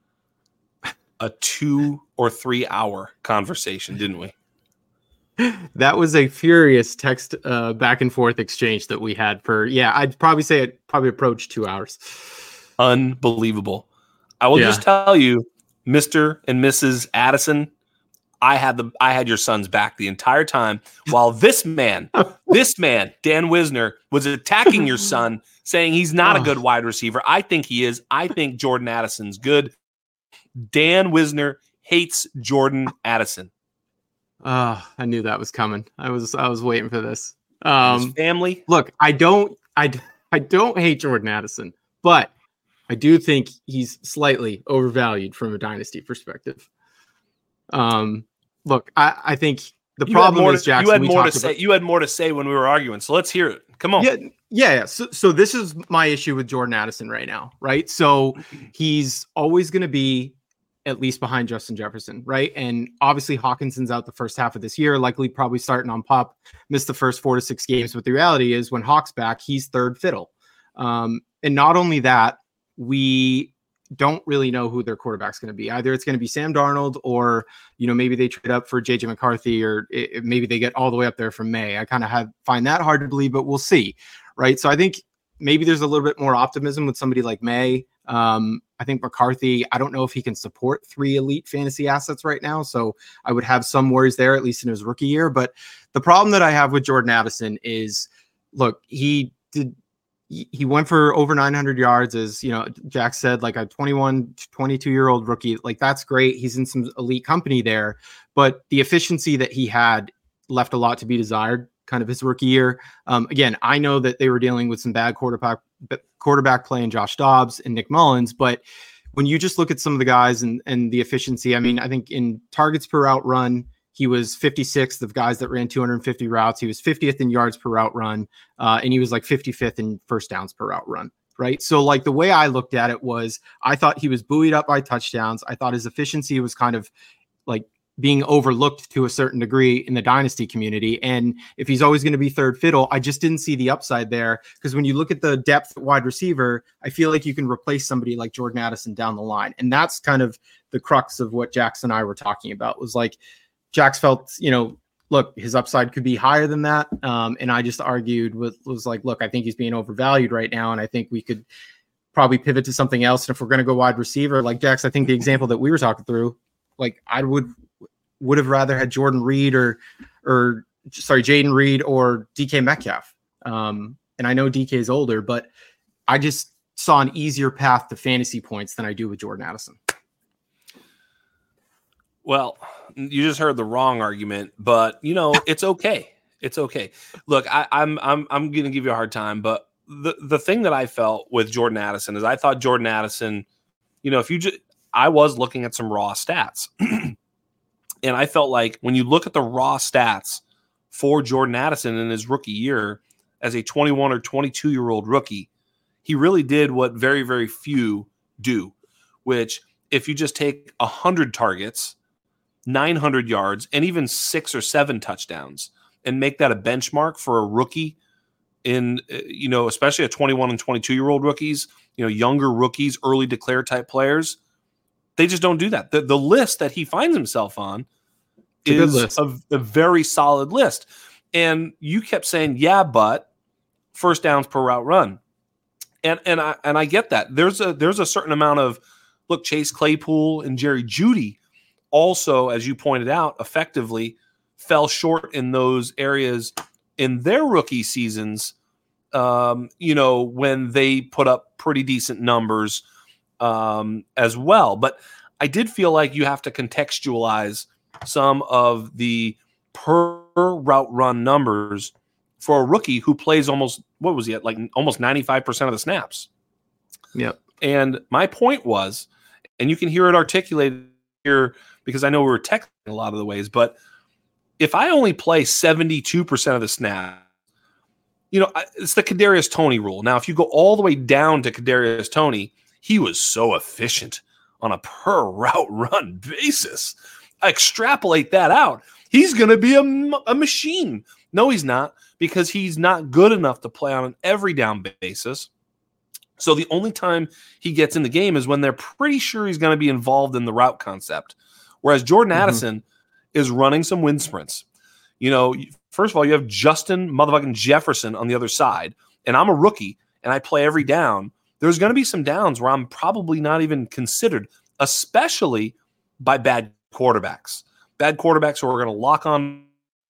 a two or three hour conversation, didn't we? That was a furious text uh, back and forth exchange that we had for, yeah, I'd probably say it probably approached two hours. Unbelievable. I will yeah. just tell you, Mister and Missus Addison, I had the I had your son's back the entire time while this man, this man, Dan Wisner, was attacking your son, saying he's not oh. a good wide receiver. I think he is. I think Jordan Addison's good. Dan Wisner hates Jordan Addison. Oh, I knew that was coming. I was I was waiting for this. Um, His family. Look, I don't I, I don't hate Jordan Addison, but I do think he's slightly overvalued from a dynasty perspective. Um, look, I, I think the you problem is to, Jackson. You had we more to about, say. You had more to say when we were arguing. So let's hear it. Come on. Yeah, yeah. yeah. So, so this is my issue with Jordan Addison right now, right? So he's always going to be at least behind Justin Jefferson, right? And obviously Hawkinson's out the first half of this year, likely probably starting on pop, missed the first four to six games. But the reality is when Hawk's back, he's third fiddle. Um, and not only that, we don't really know who their quarterback's going to be. Either it's going to be Sam Darnold or, you know, maybe they trade up for J J McCarthy or it, maybe they get all the way up there from May. I kind of have find that hard to believe, but we'll see. Right. So I think maybe there's a little bit more optimism with somebody like May. Um, I think McCarthy, I don't know if he can support three elite fantasy assets right now. So I would have some worries there, at least in his rookie year. But the problem that I have with Jordan Addison is, look, he did, he went for over nine hundred yards, as you know, Jack said, like a twenty-one, twenty-two year old rookie. Like that's great. He's in some elite company there, but the efficiency that he had left a lot to be desired kind of his rookie year. Um, again, I know that they were dealing with some bad quarterback quarterback play in Josh Dobbs and Nick Mullins, but when you just look at some of the guys and, and the efficiency, I mean, I think in targets per route run, he was fifty-sixth of guys that ran two hundred fifty routes. He was fiftieth in yards per route run, uh, and he was like fifty-fifth in first downs per route run, right? So like the way I looked at it was I thought he was buoyed up by touchdowns. I thought his efficiency was kind of like being overlooked to a certain degree in the dynasty community. And if he's always going to be third fiddle, I just didn't see the upside there. Because when you look at the depth at wide receiver, I feel like you can replace somebody like Jordan Addison down the line. And that's kind of the crux of what Jackson and I were talking about, was like, Jax felt, you know, look, his upside could be higher than that. Um, and I just argued with, was like, look, I think he's being overvalued right now. And I think we could probably pivot to something else. And if we're going to go wide receiver, like Jax, I think the example that we were talking through, like I would, would have rather had Jordan Reed or, or sorry, Jaden Reed or D K Metcalf. Um, and I know D K is older, but I just saw an easier path to fantasy points than I do with Jordan Addison. Well, you just heard the wrong argument, but you know, it's okay. It's okay. Look, I, I'm, I'm, I'm going to give you a hard time, but the, the thing that I felt with Jordan Addison is I thought Jordan Addison, you know, if you just, I was looking at some raw stats. And I felt like when you look at the raw stats for Jordan Addison in his rookie year as a twenty-one or twenty-two year old rookie, he really did what very, very few do, which if you just take one hundred targets, nine hundred yards, and even six or seven touchdowns and make that a benchmark for a rookie in, you know, especially at twenty-one and twenty-two year old rookies, you know, younger rookies, early declare type players. They just don't do that. The, the list that he finds himself on it's is a, a, a very solid list. And you kept saying, yeah, but first downs per route run. And and I and I get that. There's a there's a certain amount of look, Chase Claypool and Jerry Jeudy also, as you pointed out, effectively fell short in those areas in their rookie seasons, um, you know, when they put up pretty decent numbers um, as well. But I did feel like you have to contextualize some of the per route run numbers for a rookie who plays almost, what was he at, like almost ninety-five percent of the snaps. Yep. And my point was, and you can hear it articulated here because I know we were texting a lot of the ways, but if I only play seventy-two percent of the snap, you know, it's the Kadarius Toney rule. Now, if you go all the way down to Kadarius Toney, he was so efficient on a per route run basis. I extrapolate that out. He's going to be a, a machine. No, he's not, because he's not good enough to play on an every down basis. So the only time he gets in the game is when they're pretty sure he's going to be involved in the route concept. Whereas Jordan mm-hmm. Addison is running some wind sprints. You know, first of all, you have Justin motherfucking Jefferson on the other side, and I'm a rookie, and I play every down. There's going to be some downs where I'm probably not even considered, especially by bad quarterbacks. Bad quarterbacks who are going to lock on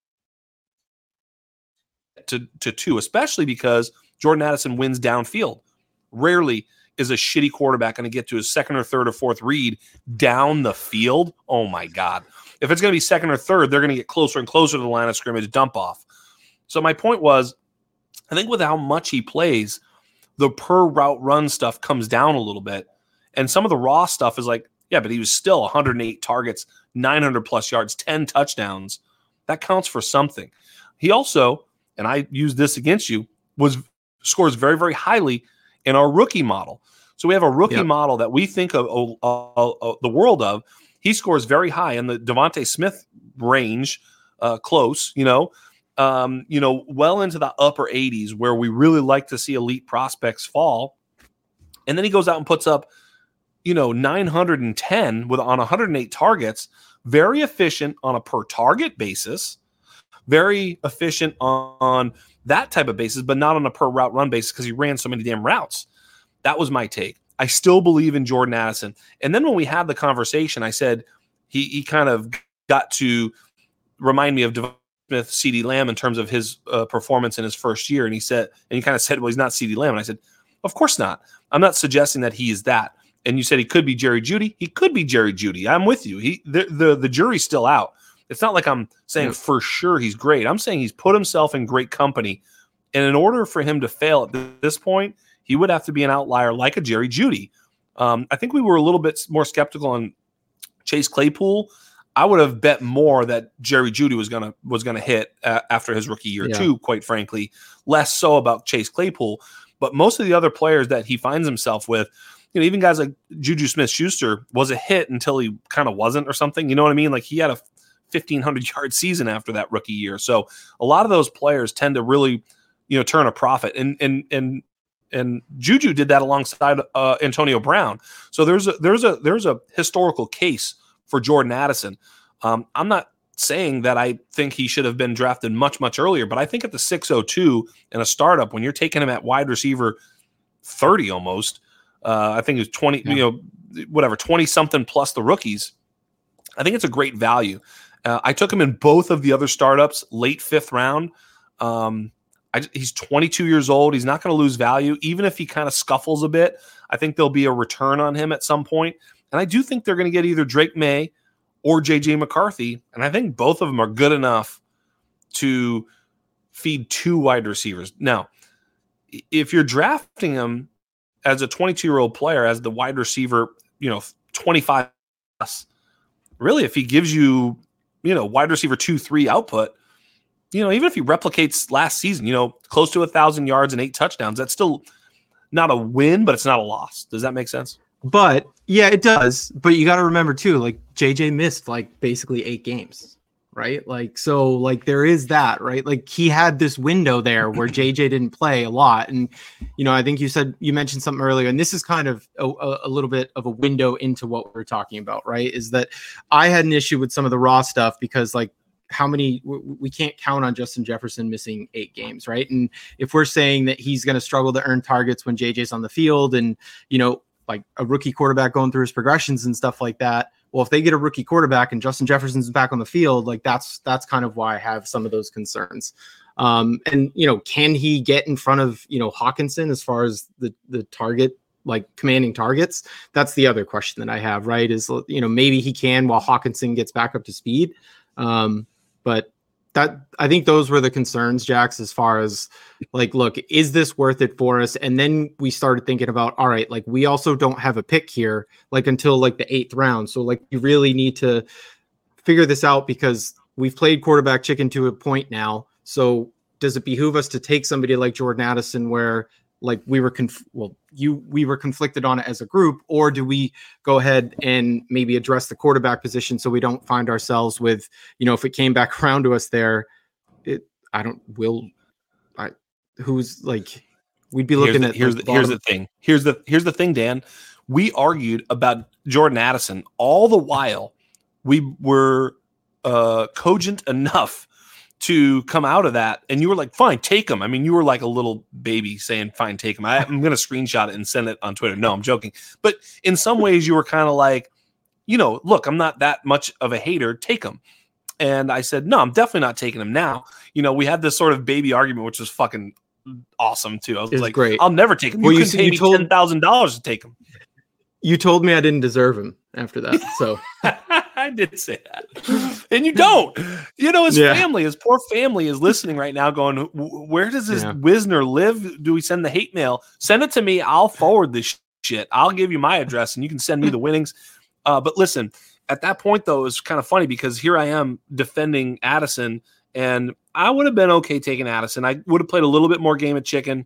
to, to two, especially because Jordan Addison wins downfield. Rarely is a shitty quarterback going to get to his second or third or fourth read down the field. Oh, my God. If it's going to be second or third, they're going to get closer and closer to the line of scrimmage, dump off. So my point was, I think with how much he plays, the per route run stuff comes down a little bit. And some of the raw stuff is like, yeah, but he was still one hundred eight targets, nine hundred plus yards, ten touchdowns. That counts for something. He also, and I use this against you, was scores very, very highly in our rookie model. So we have a rookie yep. model that we think of uh, uh, uh, the world of. He scores very high in the Devontae Smith range, uh, close, you know, um, you know, well into the upper eighties, where we really like to see elite prospects fall. And then he goes out and puts up, you know, nine hundred ten with on one hundred eight targets, very efficient on a per target basis, very efficient on, on that type of basis, but not on a per route run basis because he ran so many damn routes. That was my take. I still believe in Jordan Addison. And then when we had the conversation, I said he he kind of got to remind me of Devontae Smith, CeeDee Lamb in terms of his uh, performance in his first year. And he said, and he kind of said, well, he's not CeeDee Lamb. And I said, of course not. I'm not suggesting that he is that. And you said he could be Jerry Jeudy. He could be Jerry Jeudy. I'm with you. He the the, the jury's still out. It's not like I'm saying yeah. for sure he's great. I'm saying he's put himself in great company. And in order for him to fail at this point, he would have to be an outlier like a Jerry Jeudy. Um, I think we were a little bit more skeptical on Chase Claypool. I would have bet more that Jerry Jeudy was gonna was gonna hit uh, after his rookie year yeah. too. Quite frankly, less so about Chase Claypool. But most of the other players that he finds himself with, you know, even guys like Juju Smith-Schuster was a hit until he kind of wasn't or something. You know what I mean? Like he had a fifteen hundred yard season after that rookie year. So a lot of those players tend to really, you know, turn a profit. And and and and Juju did that alongside uh, Antonio Brown. So there's a there's a there's a historical case for Jordan Addison. Um, I'm not saying that I think he should have been drafted much much earlier, but I think at the six oh two in a startup, when you're taking him at wide receiver thirty almost, uh, I think it was twenty, yeah. you know, whatever, twenty something plus the rookies. I think it's a great value. Uh, I took him in both of the other startups, late fifth round. Um, I, he's twenty-two years old. He's not going to lose value. Even if he kind of scuffles a bit, I think there'll be a return on him at some point. And I do think they're going to get either Drake May or J J McCarthy. And I think both of them are good enough to feed two wide receivers. Now, if you're drafting him as a twenty-two-year-old player, as the wide receiver, you know, twenty-five plus, really, if he gives you, you know, wide receiver two, three output, you know, even if he replicates last season, you know, close to a thousand yards and eight touchdowns, that's still not a win, but it's not a loss. Does that make sense? But yeah, it does. But you got to remember too, like J J missed like basically eight games, right? Like, so like there is that, right? Like he had this window there where J J didn't play a lot. And, you know, I think you said, you mentioned something earlier, and this is kind of a, a little bit of a window into what we're talking about, right? Is that I had an issue with some of the raw stuff because like how many, we can't count on Justin Jefferson missing eight games, right? And if we're saying that he's going to struggle to earn targets when J J's on the field and, you know, like a rookie quarterback going through his progressions and stuff like that. Well, if they get a rookie quarterback and Justin Jefferson's back on the field, like that's that's kind of why I have some of those concerns. Um, and you know, can he get in front of you know Hawkinson as far as the the target, like commanding targets? That's the other question that I have. Right? Is you know maybe he can while Hawkinson gets back up to speed. Um, but that I think those were the concerns, Jax, as far as like, look, is this worth it for us? And then we started thinking about, all right, like we also don't have a pick here, like until like the eighth round. So like you really need to figure this out because we've played quarterback chicken to a point now. So does it behoove us to take somebody like Jordan Addison where like we were, conf- well, you, we were conflicted on it as a group, or do we go ahead and maybe address the quarterback position so we don't find ourselves with, you know, if it came back around to us there, it, I don't, will, I, who's like, we'd be looking here's the, at, here's like, the, here's the thing. Here's the, here's the thing, Dan, we argued about Jordan Addison all the while we were uh, cogent enough to come out of that, and you were like, fine, take him. I mean, you were like a little baby saying, fine, take him. I, I'm going to screenshot it and send it on Twitter. No, I'm joking. But in some ways, you were kind of like, you know, look, I'm not that much of a hater. Take him. And I said, no, I'm definitely not taking him now. You know, we had this sort of baby argument, which was fucking awesome, too. I was It's like, great. I'll never take him. Well, you you can see- pay you me told- ten thousand dollars to take him. You told me I didn't deserve him after that. So I did say that. And you don't. You know, his Yeah. family, his poor family is listening right now going, where does this Yeah. Wisner live? Do we send the hate mail? Send it to me. I'll forward this shit. I'll give you my address and you can send me the winnings. Uh, but listen, at that point, though, it was kind of funny because here I am defending Addison, and I would have been okay taking Addison. I would have played a little bit more game of chicken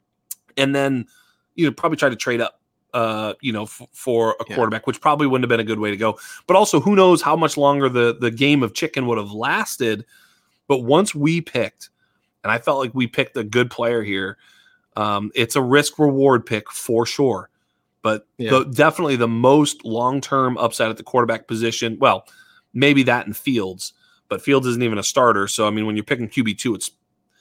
and then, you know, probably try to trade up. Uh, you know, f- for a Yeah. quarterback, which probably wouldn't have been a good way to go. But also, who knows how much longer the the game of chicken would have lasted. But once we picked, and I felt like we picked a good player here, um, it's a risk reward pick for sure. But Yeah. the, definitely the most long term upside at the quarterback position. Well, maybe that in Fields, but Fields isn't even a starter. So I mean, when you're picking Q B two, it's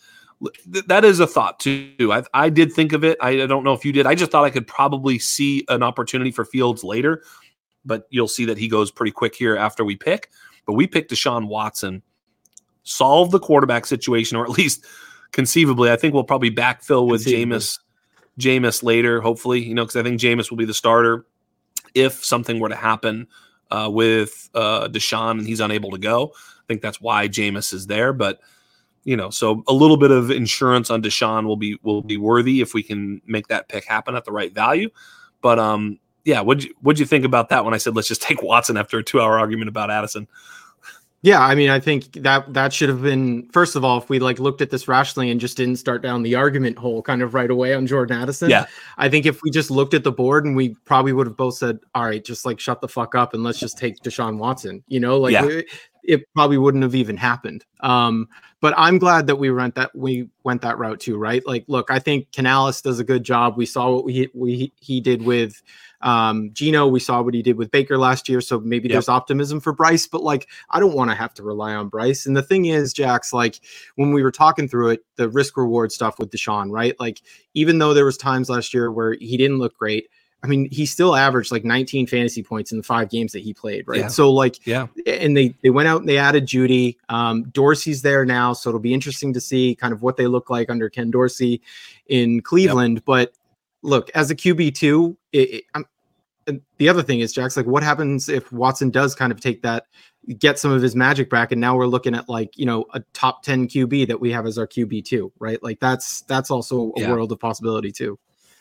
that is a thought too. I, I did think of it. I don't know if you did. I just thought I could probably see an opportunity for Fields later, but you'll see that he goes pretty quick here after we pick. But we picked Deshaun Watson, solve the quarterback situation, or at least conceivably. I think we'll probably backfill with Jameis, Jameis later, hopefully. You know, because I think Jameis will be the starter if something were to happen uh, with uh, Deshaun and he's unable to go. I think that's why Jameis is there, but. You know, so a little bit of insurance on Deshaun will be will be worthy if we can make that pick happen at the right value. But um, yeah, what'd you what'd you think about that when I said let's just take Watson after a two hour argument about Addison? yeah, I mean, I think that that should have been, first of all, if we like looked at this rationally and just didn't start down the argument hole kind of right away on Jordan Addison. Yeah. I think if we just looked at the board and we probably would have both said, all right, just like shut the fuck up and let's just take Deshaun Watson, you know, like Yeah. we, it probably wouldn't have even happened. Um, but I'm glad that we went that we went that route too, right? Like, look, I think Canales does a good job. We saw what we we he did with um, Geno. We saw what he did with Baker last year. So maybe Yep. there's optimism for Bryce. But like, I don't want to have to rely on Bryce. And the thing is, Jax, like when we were talking through it, the risk reward stuff with Deshaun, right? Like, even though there was times last year where he didn't look great. I mean, he still averaged like nineteen fantasy points in the five games that he played, right? Yeah. So like, Yeah. and they they went out and they added Judy. Um, Dorsey's there now, so it'll be interesting to see kind of what they look like under Ken Dorsey in Cleveland. Yep. But look, as a Q B two, it, it, I'm, and the other thing is, Jax, like what happens if Watson does kind of take that, get some of his magic back, and now we're looking at like, you know, a top ten Q B that we have as our Q B two, right? Like that's that's also a Yeah. world of possibility too.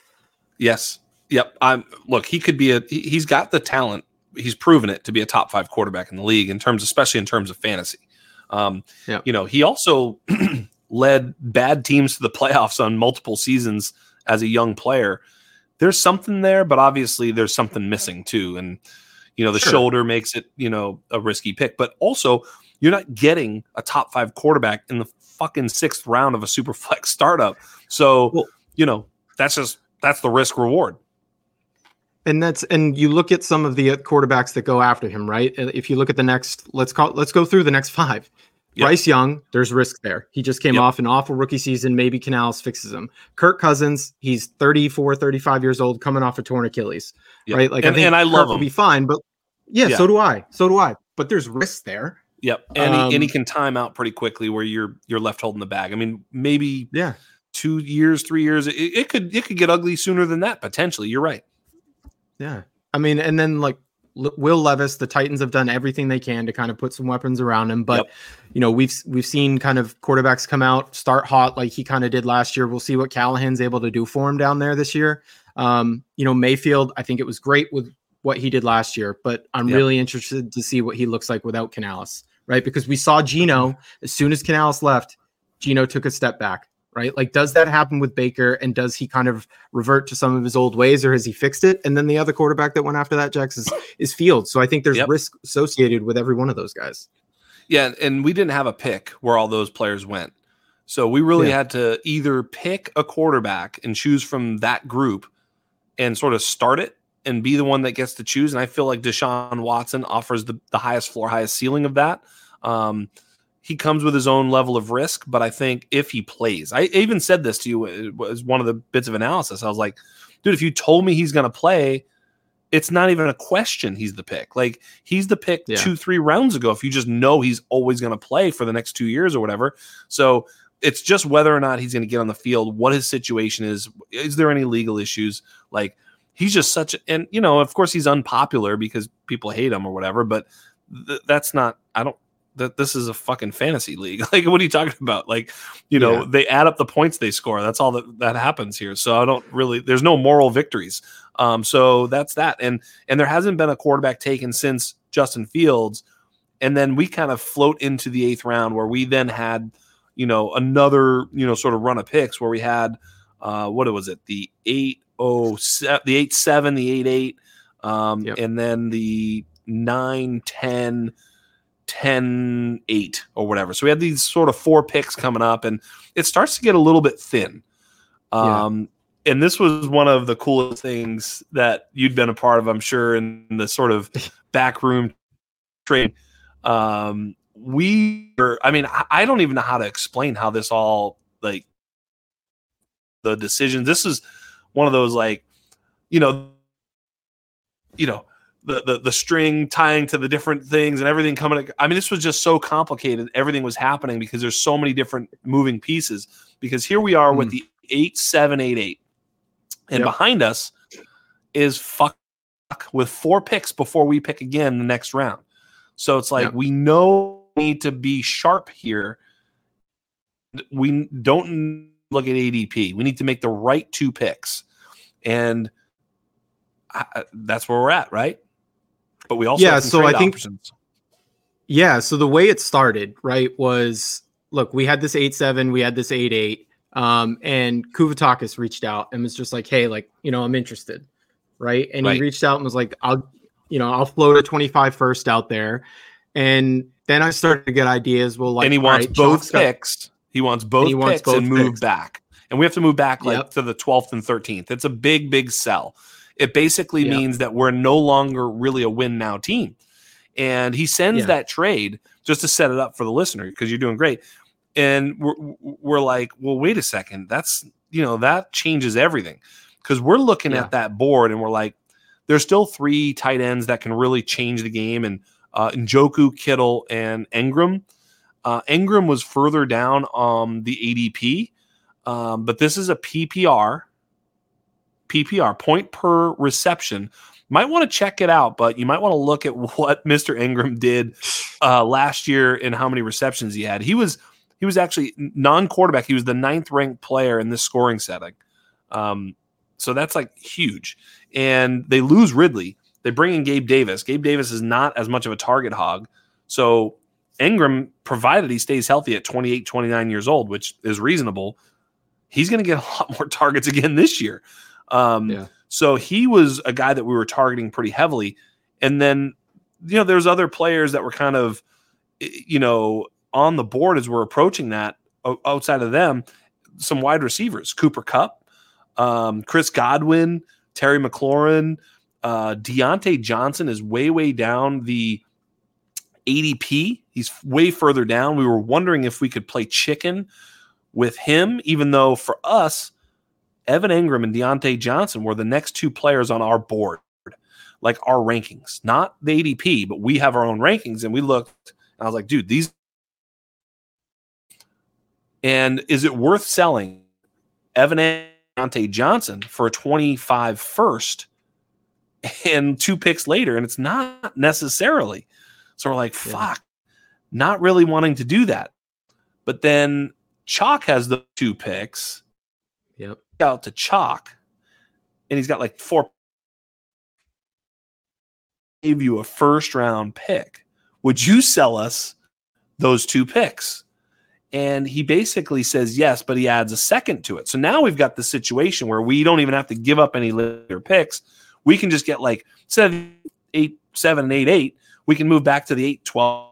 Yes. Yep. I'm look, he could be a he, he's got the talent. He's proven it to be a top five quarterback in the league in terms, especially in terms of fantasy. Um, Yeah. you know, he also led bad teams to the playoffs on multiple seasons as a young player. There's something there, but obviously there's something missing too. And, you know, the Sure. shoulder makes it, you know, a risky pick, but also You're not getting a top five quarterback in the fucking sixth round of a super flex startup. So, well, you know, that's just, that's the risk reward. And that's, and you look at some of the quarterbacks that go after him, right? If you look at the next, let's call, let's go through the next five. Yep. Bryce Young, there's risk there. He just came yep. off an awful rookie season. Maybe Canales fixes him. Kirk Cousins, he's thirty-four, thirty-five years old, coming off a torn Achilles, yep. right? Like, and I, think and I Kirk love him. Will be fine, but yeah, yeah, so do I. So do I. But there's risk there. Yep, and, um, he, and he can time out pretty quickly where you're you're left holding the bag. I mean, maybe yeah, two years, three years. It, it could it could get ugly sooner than that potentially. You're right. Yeah, I mean, and then like Will Levis, the Titans have done everything they can to kind of put some weapons around him, but yep. you know we've we've seen kind of quarterbacks come out, start hot like he kind of did last year. We'll see what Callahan's able to do for him down there this year. Um, you know, Mayfield, I think it was great with what he did last year, but I'm yep. really interested to see what he looks like without Canales, right? Because we saw Geno as soon as Canales left, Geno took a step back. Right? Like, does that happen with Baker? And does he kind of revert to some of his old ways, or has he fixed it? And then the other quarterback that went after that, Jax, is, is Fields. So I think there's yep. risk associated with every one of those guys. Yeah. And we didn't have a pick where all those players went. So we really yeah. had to either pick a quarterback and choose from that group and sort of start it and be the one that gets to choose. And I feel like Deshaun Watson offers the, the highest floor, highest ceiling of that. Um, He comes with his own level of risk, but I think if he plays, I even said this to you, it was one of the bits of analysis. I was like, dude, if you told me he's going to play, it's not even a question. He's the pick. Like, he's the pick yeah. two, three rounds ago. If you just know he's always going to play for the next two years or whatever. So it's just whether or not he's going to get on the field, what his situation is. Is there any legal issues? Like, he's just such, and you know, of course he's unpopular because people hate him or whatever, but th- that's not, I don't, that this is a fucking fantasy league. Like, what are you talking about? Like, you know, yeah. they add up the points they score. That's all that, that happens here. So I don't really, there's no moral victories. Um, so that's that. And, and there hasn't been a quarterback taken since Justin Fields. And then we kind of float into the eighth round where we then had, you know, another, you know, sort of run of picks where we had, uh, what was it? The eight, oh, the eight, seven, the eight, eight, um, yep. and then the nine, ten, ten eight or whatever. So we had these sort of four picks coming up, and it starts to get a little bit thin. Um, yeah. And this was one of the coolest things that you'd been a part of, I'm sure, in the sort of backroom trade. Um, we were, I mean, I don't even know how to explain how this all, like, the decisions. This is one of those, like, you know, you know, The, the the string tying to the different things and everything coming. I mean, this was just so complicated. Everything was happening because there's so many different moving pieces. Because here we are mm. with the eight, seven, eight, eight, and yep. behind us is fuck with four picks before we pick again the next round. So it's like yep. we know we need to be sharp here. We don't look at A D P. We need to make the right two picks, and I, that's where we're at, right? But we also yeah, have some so trade I think options. Yeah, so the way it started, right, was look, we had this eight seven, we had this eight eight, um, and Kuvatakis reached out and was just like, hey, like, you know, I'm interested, right? And right. he reached out and was like, I'll, you know, I'll float a twenty-five first out there, and then I started to get ideas. Well, like, and he wants right, both picks. Got, he wants both and he wants picks both and move picks. back, and we have to move back like yep. to the twelfth and thirteenth. It's a big, big sell. It basically yep. means that we're no longer really a win now team. And he sends yeah. that trade just to set it up for the listener because you're doing great. And we're, we're like, well, wait a second. That's, you know, that changes everything because we're looking yeah. at that board and we're like, there's still three tight ends that can really change the game. And uh, Njoku, Kittle, and Engram. Uh, Engram was further down on the A D P, um, but this is a P P R. P P R, point per reception. Might want to check it out, but you might want to look at what Mister Engram did uh, last year and how many receptions he had. He was he was actually non-quarterback. He was the ninth ranked player in this scoring setting. Um, so that's like huge. And they lose Ridley. They bring in Gabe Davis. Gabe Davis is not as much of a target hog. So Engram, provided he stays healthy at twenty-eight, twenty-nine years old, which is reasonable, he's going to get a lot more targets again this year. Um, yeah. So he was a guy that we were targeting pretty heavily. And then, you know, there's other players that were kind of you know, on the board as we're approaching that, outside of them, some wide receivers, Cooper Kupp, um, Chris Godwin, Terry McLaurin, uh, Deontay Johnson is way, way down the A D P. He's way further down. We were wondering if we could play chicken with him, even though for us, Evan Engram and Deontay Johnson were the next two players on our board, like our rankings, not the A D P, but we have our own rankings. And we looked, and I was like, dude, these. And is it worth selling Evan and Deontay Johnson for a twenty-five first and two picks later? And it's not necessarily. So we're like, fuck, yeah. Not really wanting to do that. But then Chalk has the two picks. Yep. Out to Chalk, and he's got like four. Gave you a first round pick. Would you sell us those two picks? And he basically says yes, but he adds a second to it. So now we've got the situation where we don't even have to give up any later picks. We can just get like seven, eight, seven, and eight, eight. We can move back to the eight, twelve,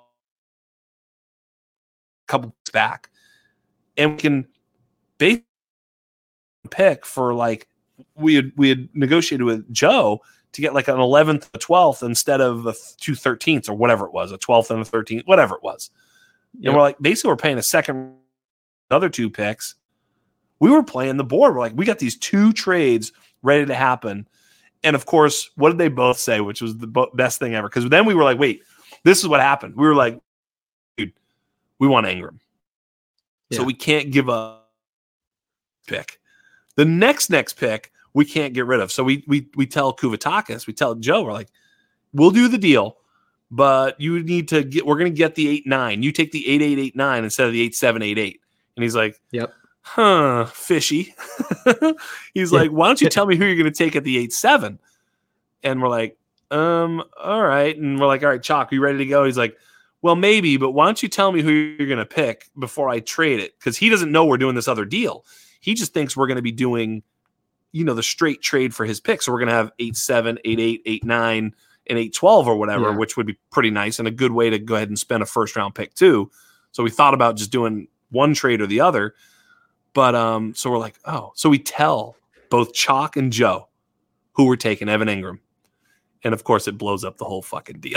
couple picks back, and we can basically pick for like we had we had negotiated with Joe to get like an eleventh, a twelfth instead of a two thirteenths or whatever it was, a twelfth and a thirteenth, whatever it was. Yep. And we're like, basically, we're paying a second, other two picks. We were playing the board. We're like, we got these two trades ready to happen. And of course, what did they both say, which was the bo- best thing ever? Because then we were like, wait, this is what happened. We were like, dude, we want Engram. Yeah. So we can't give a pick. The next, next pick, we can't get rid of. So we we we tell Kuvatakis, we tell Joe, we're like, we'll do the deal. But you need to get, we're going to get the eight nine. You take the eight eight eight nine instead of the eight seven eight eight. And he's like, yep. Huh, fishy. He's yeah. like, why don't you tell me who you're going to take at the eight seven? And we're like, um, all right. And we're like, all right, Chalk, are you ready to go? He's like, well, maybe, but why don't you tell me who you're going to pick before I trade it? Because he doesn't know we're doing this other deal. He just thinks we're going to be doing, you know, the straight trade for his pick. So we're going to have eight seven, eight eight, eight nine, and eight twelve or whatever, yeah. which would be pretty nice and a good way to go ahead and spend a first round pick too. So we thought about just doing one trade or the other. But um, so we're like, oh, so we tell both Chalk and Joe who we're taking, Evan Engram. And of course it blows up the whole fucking deal.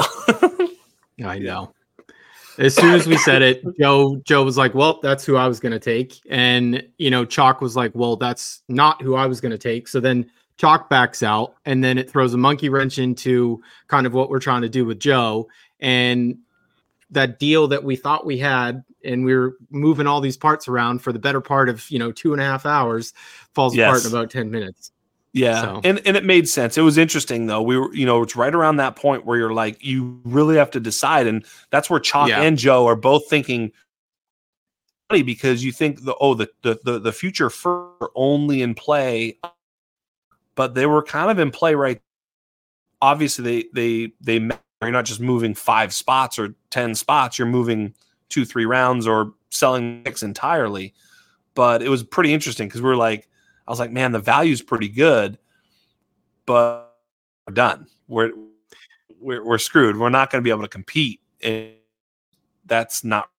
I know. As soon as we said it, Joe Joe was like, well, that's who I was going to take. And, you know, Chalk was like, well, that's not who I was going to take. So then Chalk backs out, and then it throws a monkey wrench into kind of what we're trying to do with Joe. And that deal that we thought we had, and we were moving all these parts around for the better part of, you know, two and a half hours, falls yes. apart in about ten minutes. Yeah. So. And, and it made sense. It was interesting though. We were, you know, it's right around that point where you're like, you really have to decide. And that's where Chalk yeah. and Joe are both thinking, funny, because you think the, oh, the, the, the, the future for only in play, but they were kind of in play, right? Obviously they, they, they, you're not just moving five spots or ten spots. You're moving two, three rounds or selling picks entirely. But it was pretty interesting because we were like, I was like, man, the value's pretty good, but we're done. We're we're, we're screwed. We're not going to be able to compete. And that's not.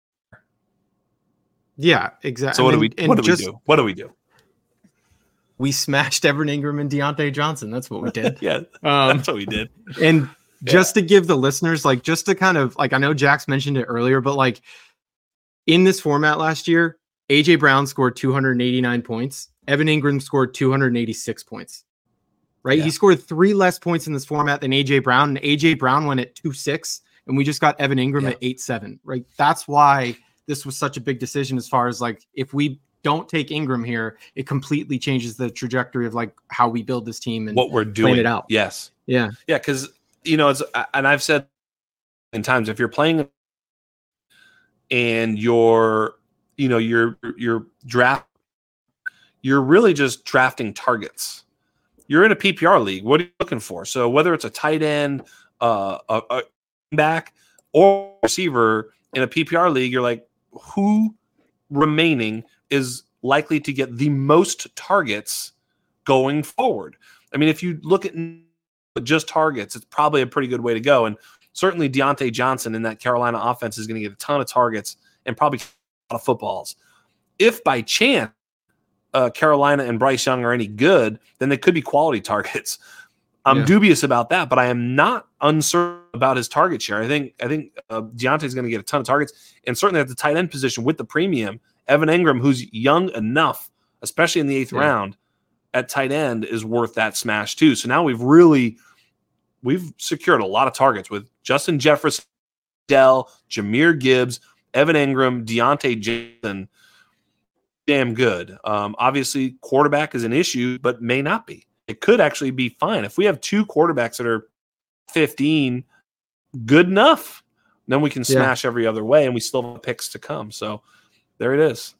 Yeah, exactly. So what do we? What do just, we do? What do we do? We smashed Evan Engram and Deontay Johnson. That's what we did. yeah, um, that's what we did. And just yeah. to give the listeners, like, just to kind of like, I know Jax mentioned it earlier, but like in this format last year, A J Brown scored two hundred eighty-nine points. Evan Engram scored two hundred eighty-six points, right? Yeah. He scored three less points in this format than A J Brown, and A J Brown went at two six, and we just got Evan Engram yeah. at eight seven, right? That's why this was such a big decision as far as like, if we don't take Engram here, it completely changes the trajectory of like how we build this team and what we're doing it out. Yes. Yeah. Yeah. Cause you know, it's, and I've said in times, if you're playing and you're, you know, you're, you're draft, you're really just drafting targets. You're in a P P R league. What are you looking for? So whether it's a tight end, uh, a, a back, or receiver in a P P R league, you're like, who remaining is likely to get the most targets going forward? I mean, if you look at just targets, it's probably a pretty good way to go. And certainly Deontay Johnson in that Carolina offense is going to get a ton of targets and probably a lot of footballs. If by chance uh, Carolina and Bryce Young are any good, then they could be quality targets. I'm yeah. dubious about that, but I am not uncertain about his target share. I think I think uh, Deontay is going to get a ton of targets, and certainly at the tight end position with the premium, Evan Engram, who's young enough, especially in the eighth yeah. round, at tight end is worth that smash too. So now we've really we've secured a lot of targets with Justin Jefferson, Dell, Jahmyr Gibbs, Evan Engram, Deontay Johnson. Damn good. Um, obviously, quarterback is an issue, but may not be. It could actually be fine. If we have two quarterbacks that are fifteen, good enough, then we can smash yeah. every other way, and we still have picks to come. So there it is.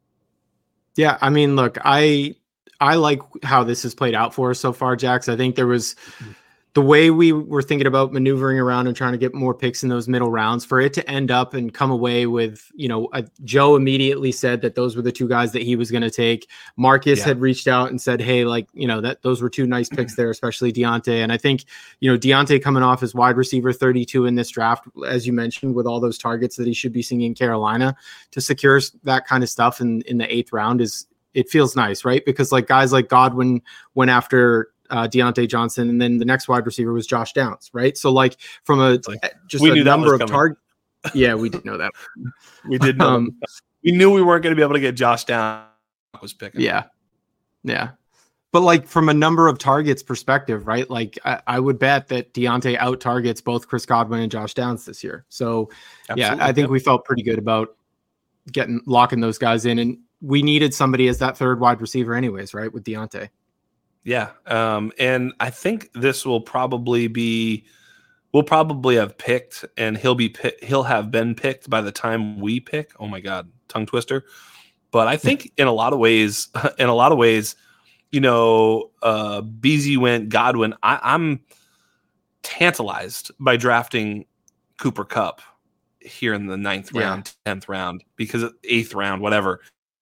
Yeah, I mean, look, I I like how this has played out for us so far, Jax. I think there was the way we were thinking about maneuvering around and trying to get more picks in those middle rounds, for it to end up and come away with, you know, uh, Joe immediately said that those were the two guys that he was going to take. Marcus yeah. had reached out and said, hey, like, you know, that those were two nice picks there, especially Deontay. And I think, you know, Deontay coming off as wide receiver thirty-two in this draft, as you mentioned, with all those targets that he should be seeing in Carolina, to secure that kind of stuff in, in the eighth round is, it feels nice, right? Because like guys like Godwin went after Uh, Deontay Johnson, and then the next wide receiver was Josh Downs, right? So like from a like, just a number of targets. Yeah, we did know that. we did know. Um, we knew we weren't going to be able to get Josh Downs. Was picking. Yeah, yeah. But like from a number of targets perspective, right? Like I, I would bet that Deontay out targets both Chris Godwin and Josh Downs this year. So Absolutely. yeah, I think yep. we felt pretty good about getting locking those guys in, and we needed somebody as that third wide receiver, anyways, right? With Deontay. Yeah, um, and I think this will probably be, we'll probably have picked, and he'll be he'll have been picked by the time we pick. Oh my God, tongue twister! But I think in a lot of ways, in a lot of ways, you know, uh, B Z went Godwin. I, I'm tantalized by drafting Cooper Kupp here in the ninth round, yeah. tenth round, because eighth round, whatever.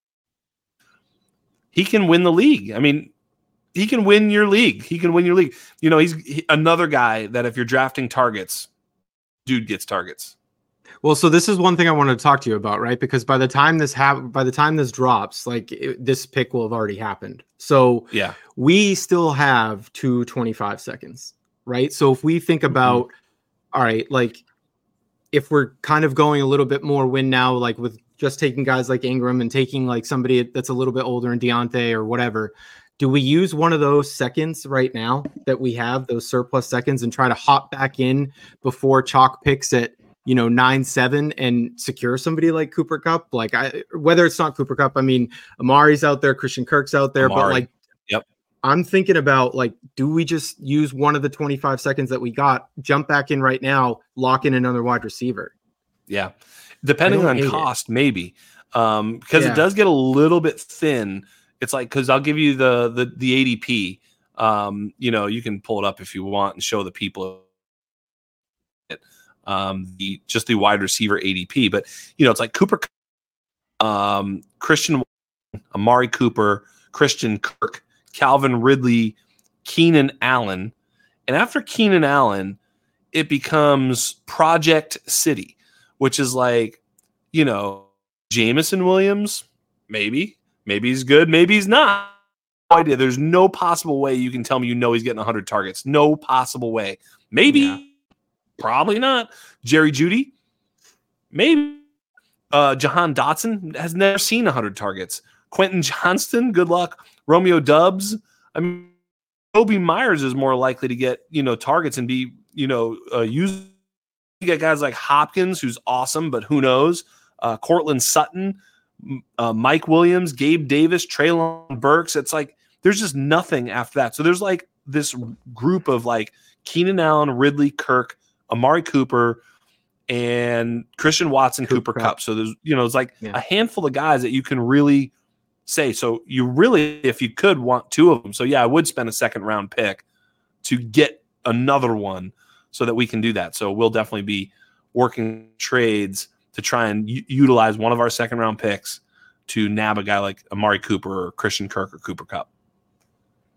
He can win the league. I mean. He can win your league. He can win your league. You know, he's he, another guy that if you're drafting targets, dude gets targets. Well, so this is one thing I wanted to talk to you about, right? Because by the time this ha- by the time this drops, like it, this pick will have already happened. So yeah, we still have two twenty-five seconds, right? So if we think about, mm-hmm. all right, like if we're kind of going a little bit more win now, like with just taking guys like Engram and taking like somebody that's a little bit older in Deontay or whatever. Do we use one of those seconds right now that we have, those surplus seconds, and try to hop back in before chalk picks at, you know, nine, seven and secure somebody like Cooper Kupp? Like I, whether it's not Cooper Kupp, I mean, Amari's out there, Christian Kirk's out there, Amari. But like, yep. I'm thinking about like, do we just use one of the twenty-five seconds that we got, jump back in right now, lock in another wide receiver? Yeah. Depending on cost, it. maybe, um, because yeah. it does get a little bit thin. It's like, because I'll give you the the the A D P. Um, you know, you can pull it up if you want and show the people um, the just the wide receiver A D P. But you know, it's like Cooper, um, Christian, Amari Cooper, Christian Kirk, Calvin Ridley, Keenan Allen, and after Keenan Allen, it becomes Project City, which is like, you know, Jameson Williams, maybe. Maybe he's good. Maybe he's not. No idea. There's no possible way you can tell me you know he's getting one hundred targets. No possible way. Maybe. Yeah. Probably not. Jerry Jeudy? Maybe. Uh, Jahan Dotson has never seen one hundred targets. Quentin Johnston? Good luck. Romeo Doubs? I mean, Kobe Myers is more likely to get, you know, targets and be, you know, uh, used. You get guys like Hopkins, who's awesome, but who knows? Uh, Cortland Sutton. Uh, Mike Williams, Gabe Davis, Treylon Burks. It's like there's just nothing after that. So there's like this group of like Keenan Allen, Ridley, Kirk, Amari Cooper, and Christian Watson, Cooper, Cooper Kupp. So there's, you know, it's like yeah. a handful of guys that you can really say. So you really, if you could, want two of them. So yeah, I would spend a second round pick to get another one so that we can do that. So we'll definitely be working trades to try and u- utilize one of our second round picks to nab a guy like Amari Cooper or Christian Kirk or Cooper Kupp.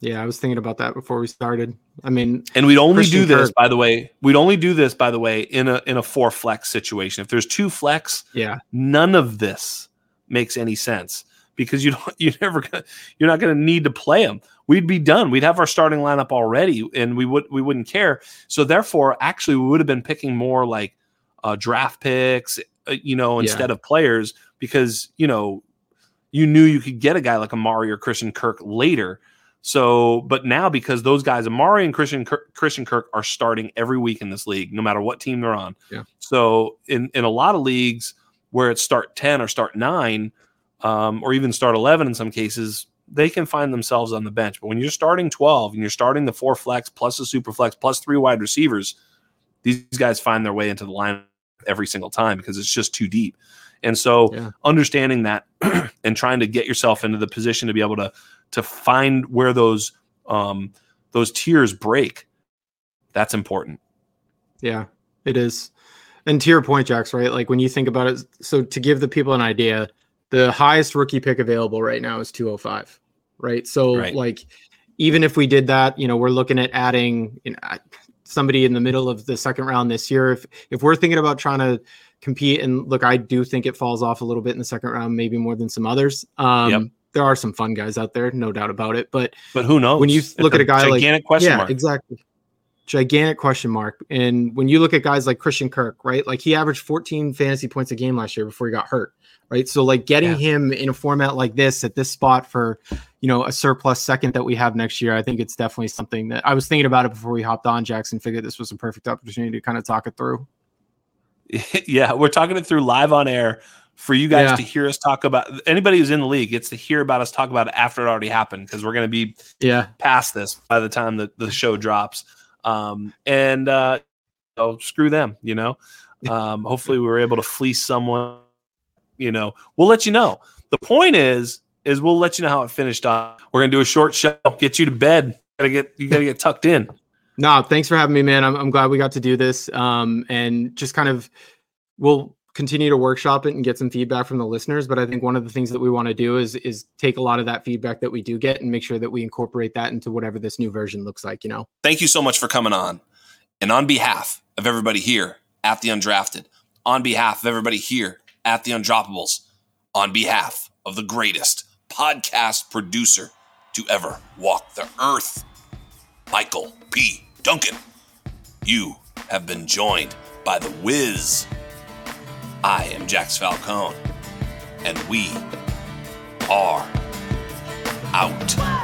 Yeah, I was thinking about that before we started. I mean, and we'd only Christian do this, Kirk, by the way. We'd only do this, by the way, in a in a four flex situation. If there's two flex, yeah, none of this makes any sense because you don't you never gonna, you're not going to need to play them. We'd be done. We'd have our starting lineup already, and we would we wouldn't care. So therefore, actually, we would have been picking more like uh, draft picks, uh, you know, instead yeah. of players because you know you knew you could get a guy like Amari or Christian Kirk later. So, but now because those guys, Amari and Christian Kirk, Christian Kirk, are starting every week in this league, no matter what team they're on. Yeah. So, in in a lot of leagues where it's start ten or start nine, um, or even start eleven in some cases, they can find themselves on the bench. But when you're starting twelve and you're starting the four flex plus the super flex plus three wide receivers, these guys find their way into the line every single time because it's just too deep. And so, yeah. understanding that and trying to get yourself into the position to be able to to find where those um, those tiers break, that's important. Yeah, it is. And to your point, Jax, right? Like when you think about it, so to give the people an idea, the highest rookie pick available right now is two oh five, right? So right. like, even if we did that, you know, we're looking at adding you know, somebody in the middle of the second round this year. If if we're thinking about trying to compete, and look, I do think it falls off a little bit in the second round, maybe more than some others. Um, yep. There are some fun guys out there, no doubt about it. But but who knows? When you look it's at a guy gigantic like gigantic question yeah, mark. exactly. Gigantic question mark. And when you look at guys like Christian Kirk, right? Like he averaged fourteen fantasy points a game last year before he got hurt, right? So like getting yeah. him in a format like this at this spot for, you know, a surplus second that we have next year, I think it's definitely something that I was thinking about it before we hopped on. Jackson figured this was a perfect opportunity to kind of talk it through. Yeah, we're talking it through live on air for you guys yeah. to hear us talk about. Anybody who's in the league gets to hear about us talk about it after it already happened because we're going to be yeah past this by the time that the show drops. Um, and uh, oh, screw them, you know. Um, hopefully, we were able to fleece someone. You know, we'll let you know. The point is, is we'll let you know how it finished up. We're gonna do a short show, get you to bed. Gotta get you gotta get tucked in. No, thanks for having me, man. I'm I'm glad we got to do this. Um, and just kind of we'll continue to workshop it and get some feedback from the listeners. But I think one of the things that we want to do is is take a lot of that feedback that we do get and make sure that we incorporate that into whatever this new version looks like, you know. Thank you so much for coming on. And on behalf of everybody here at The Undrafted, on behalf of everybody here at The Undroppables, on behalf of the greatest podcast producer to ever walk the earth, Michael P. Duncan, you have been joined by The Wiz. I am Jax Falcone, and we are out.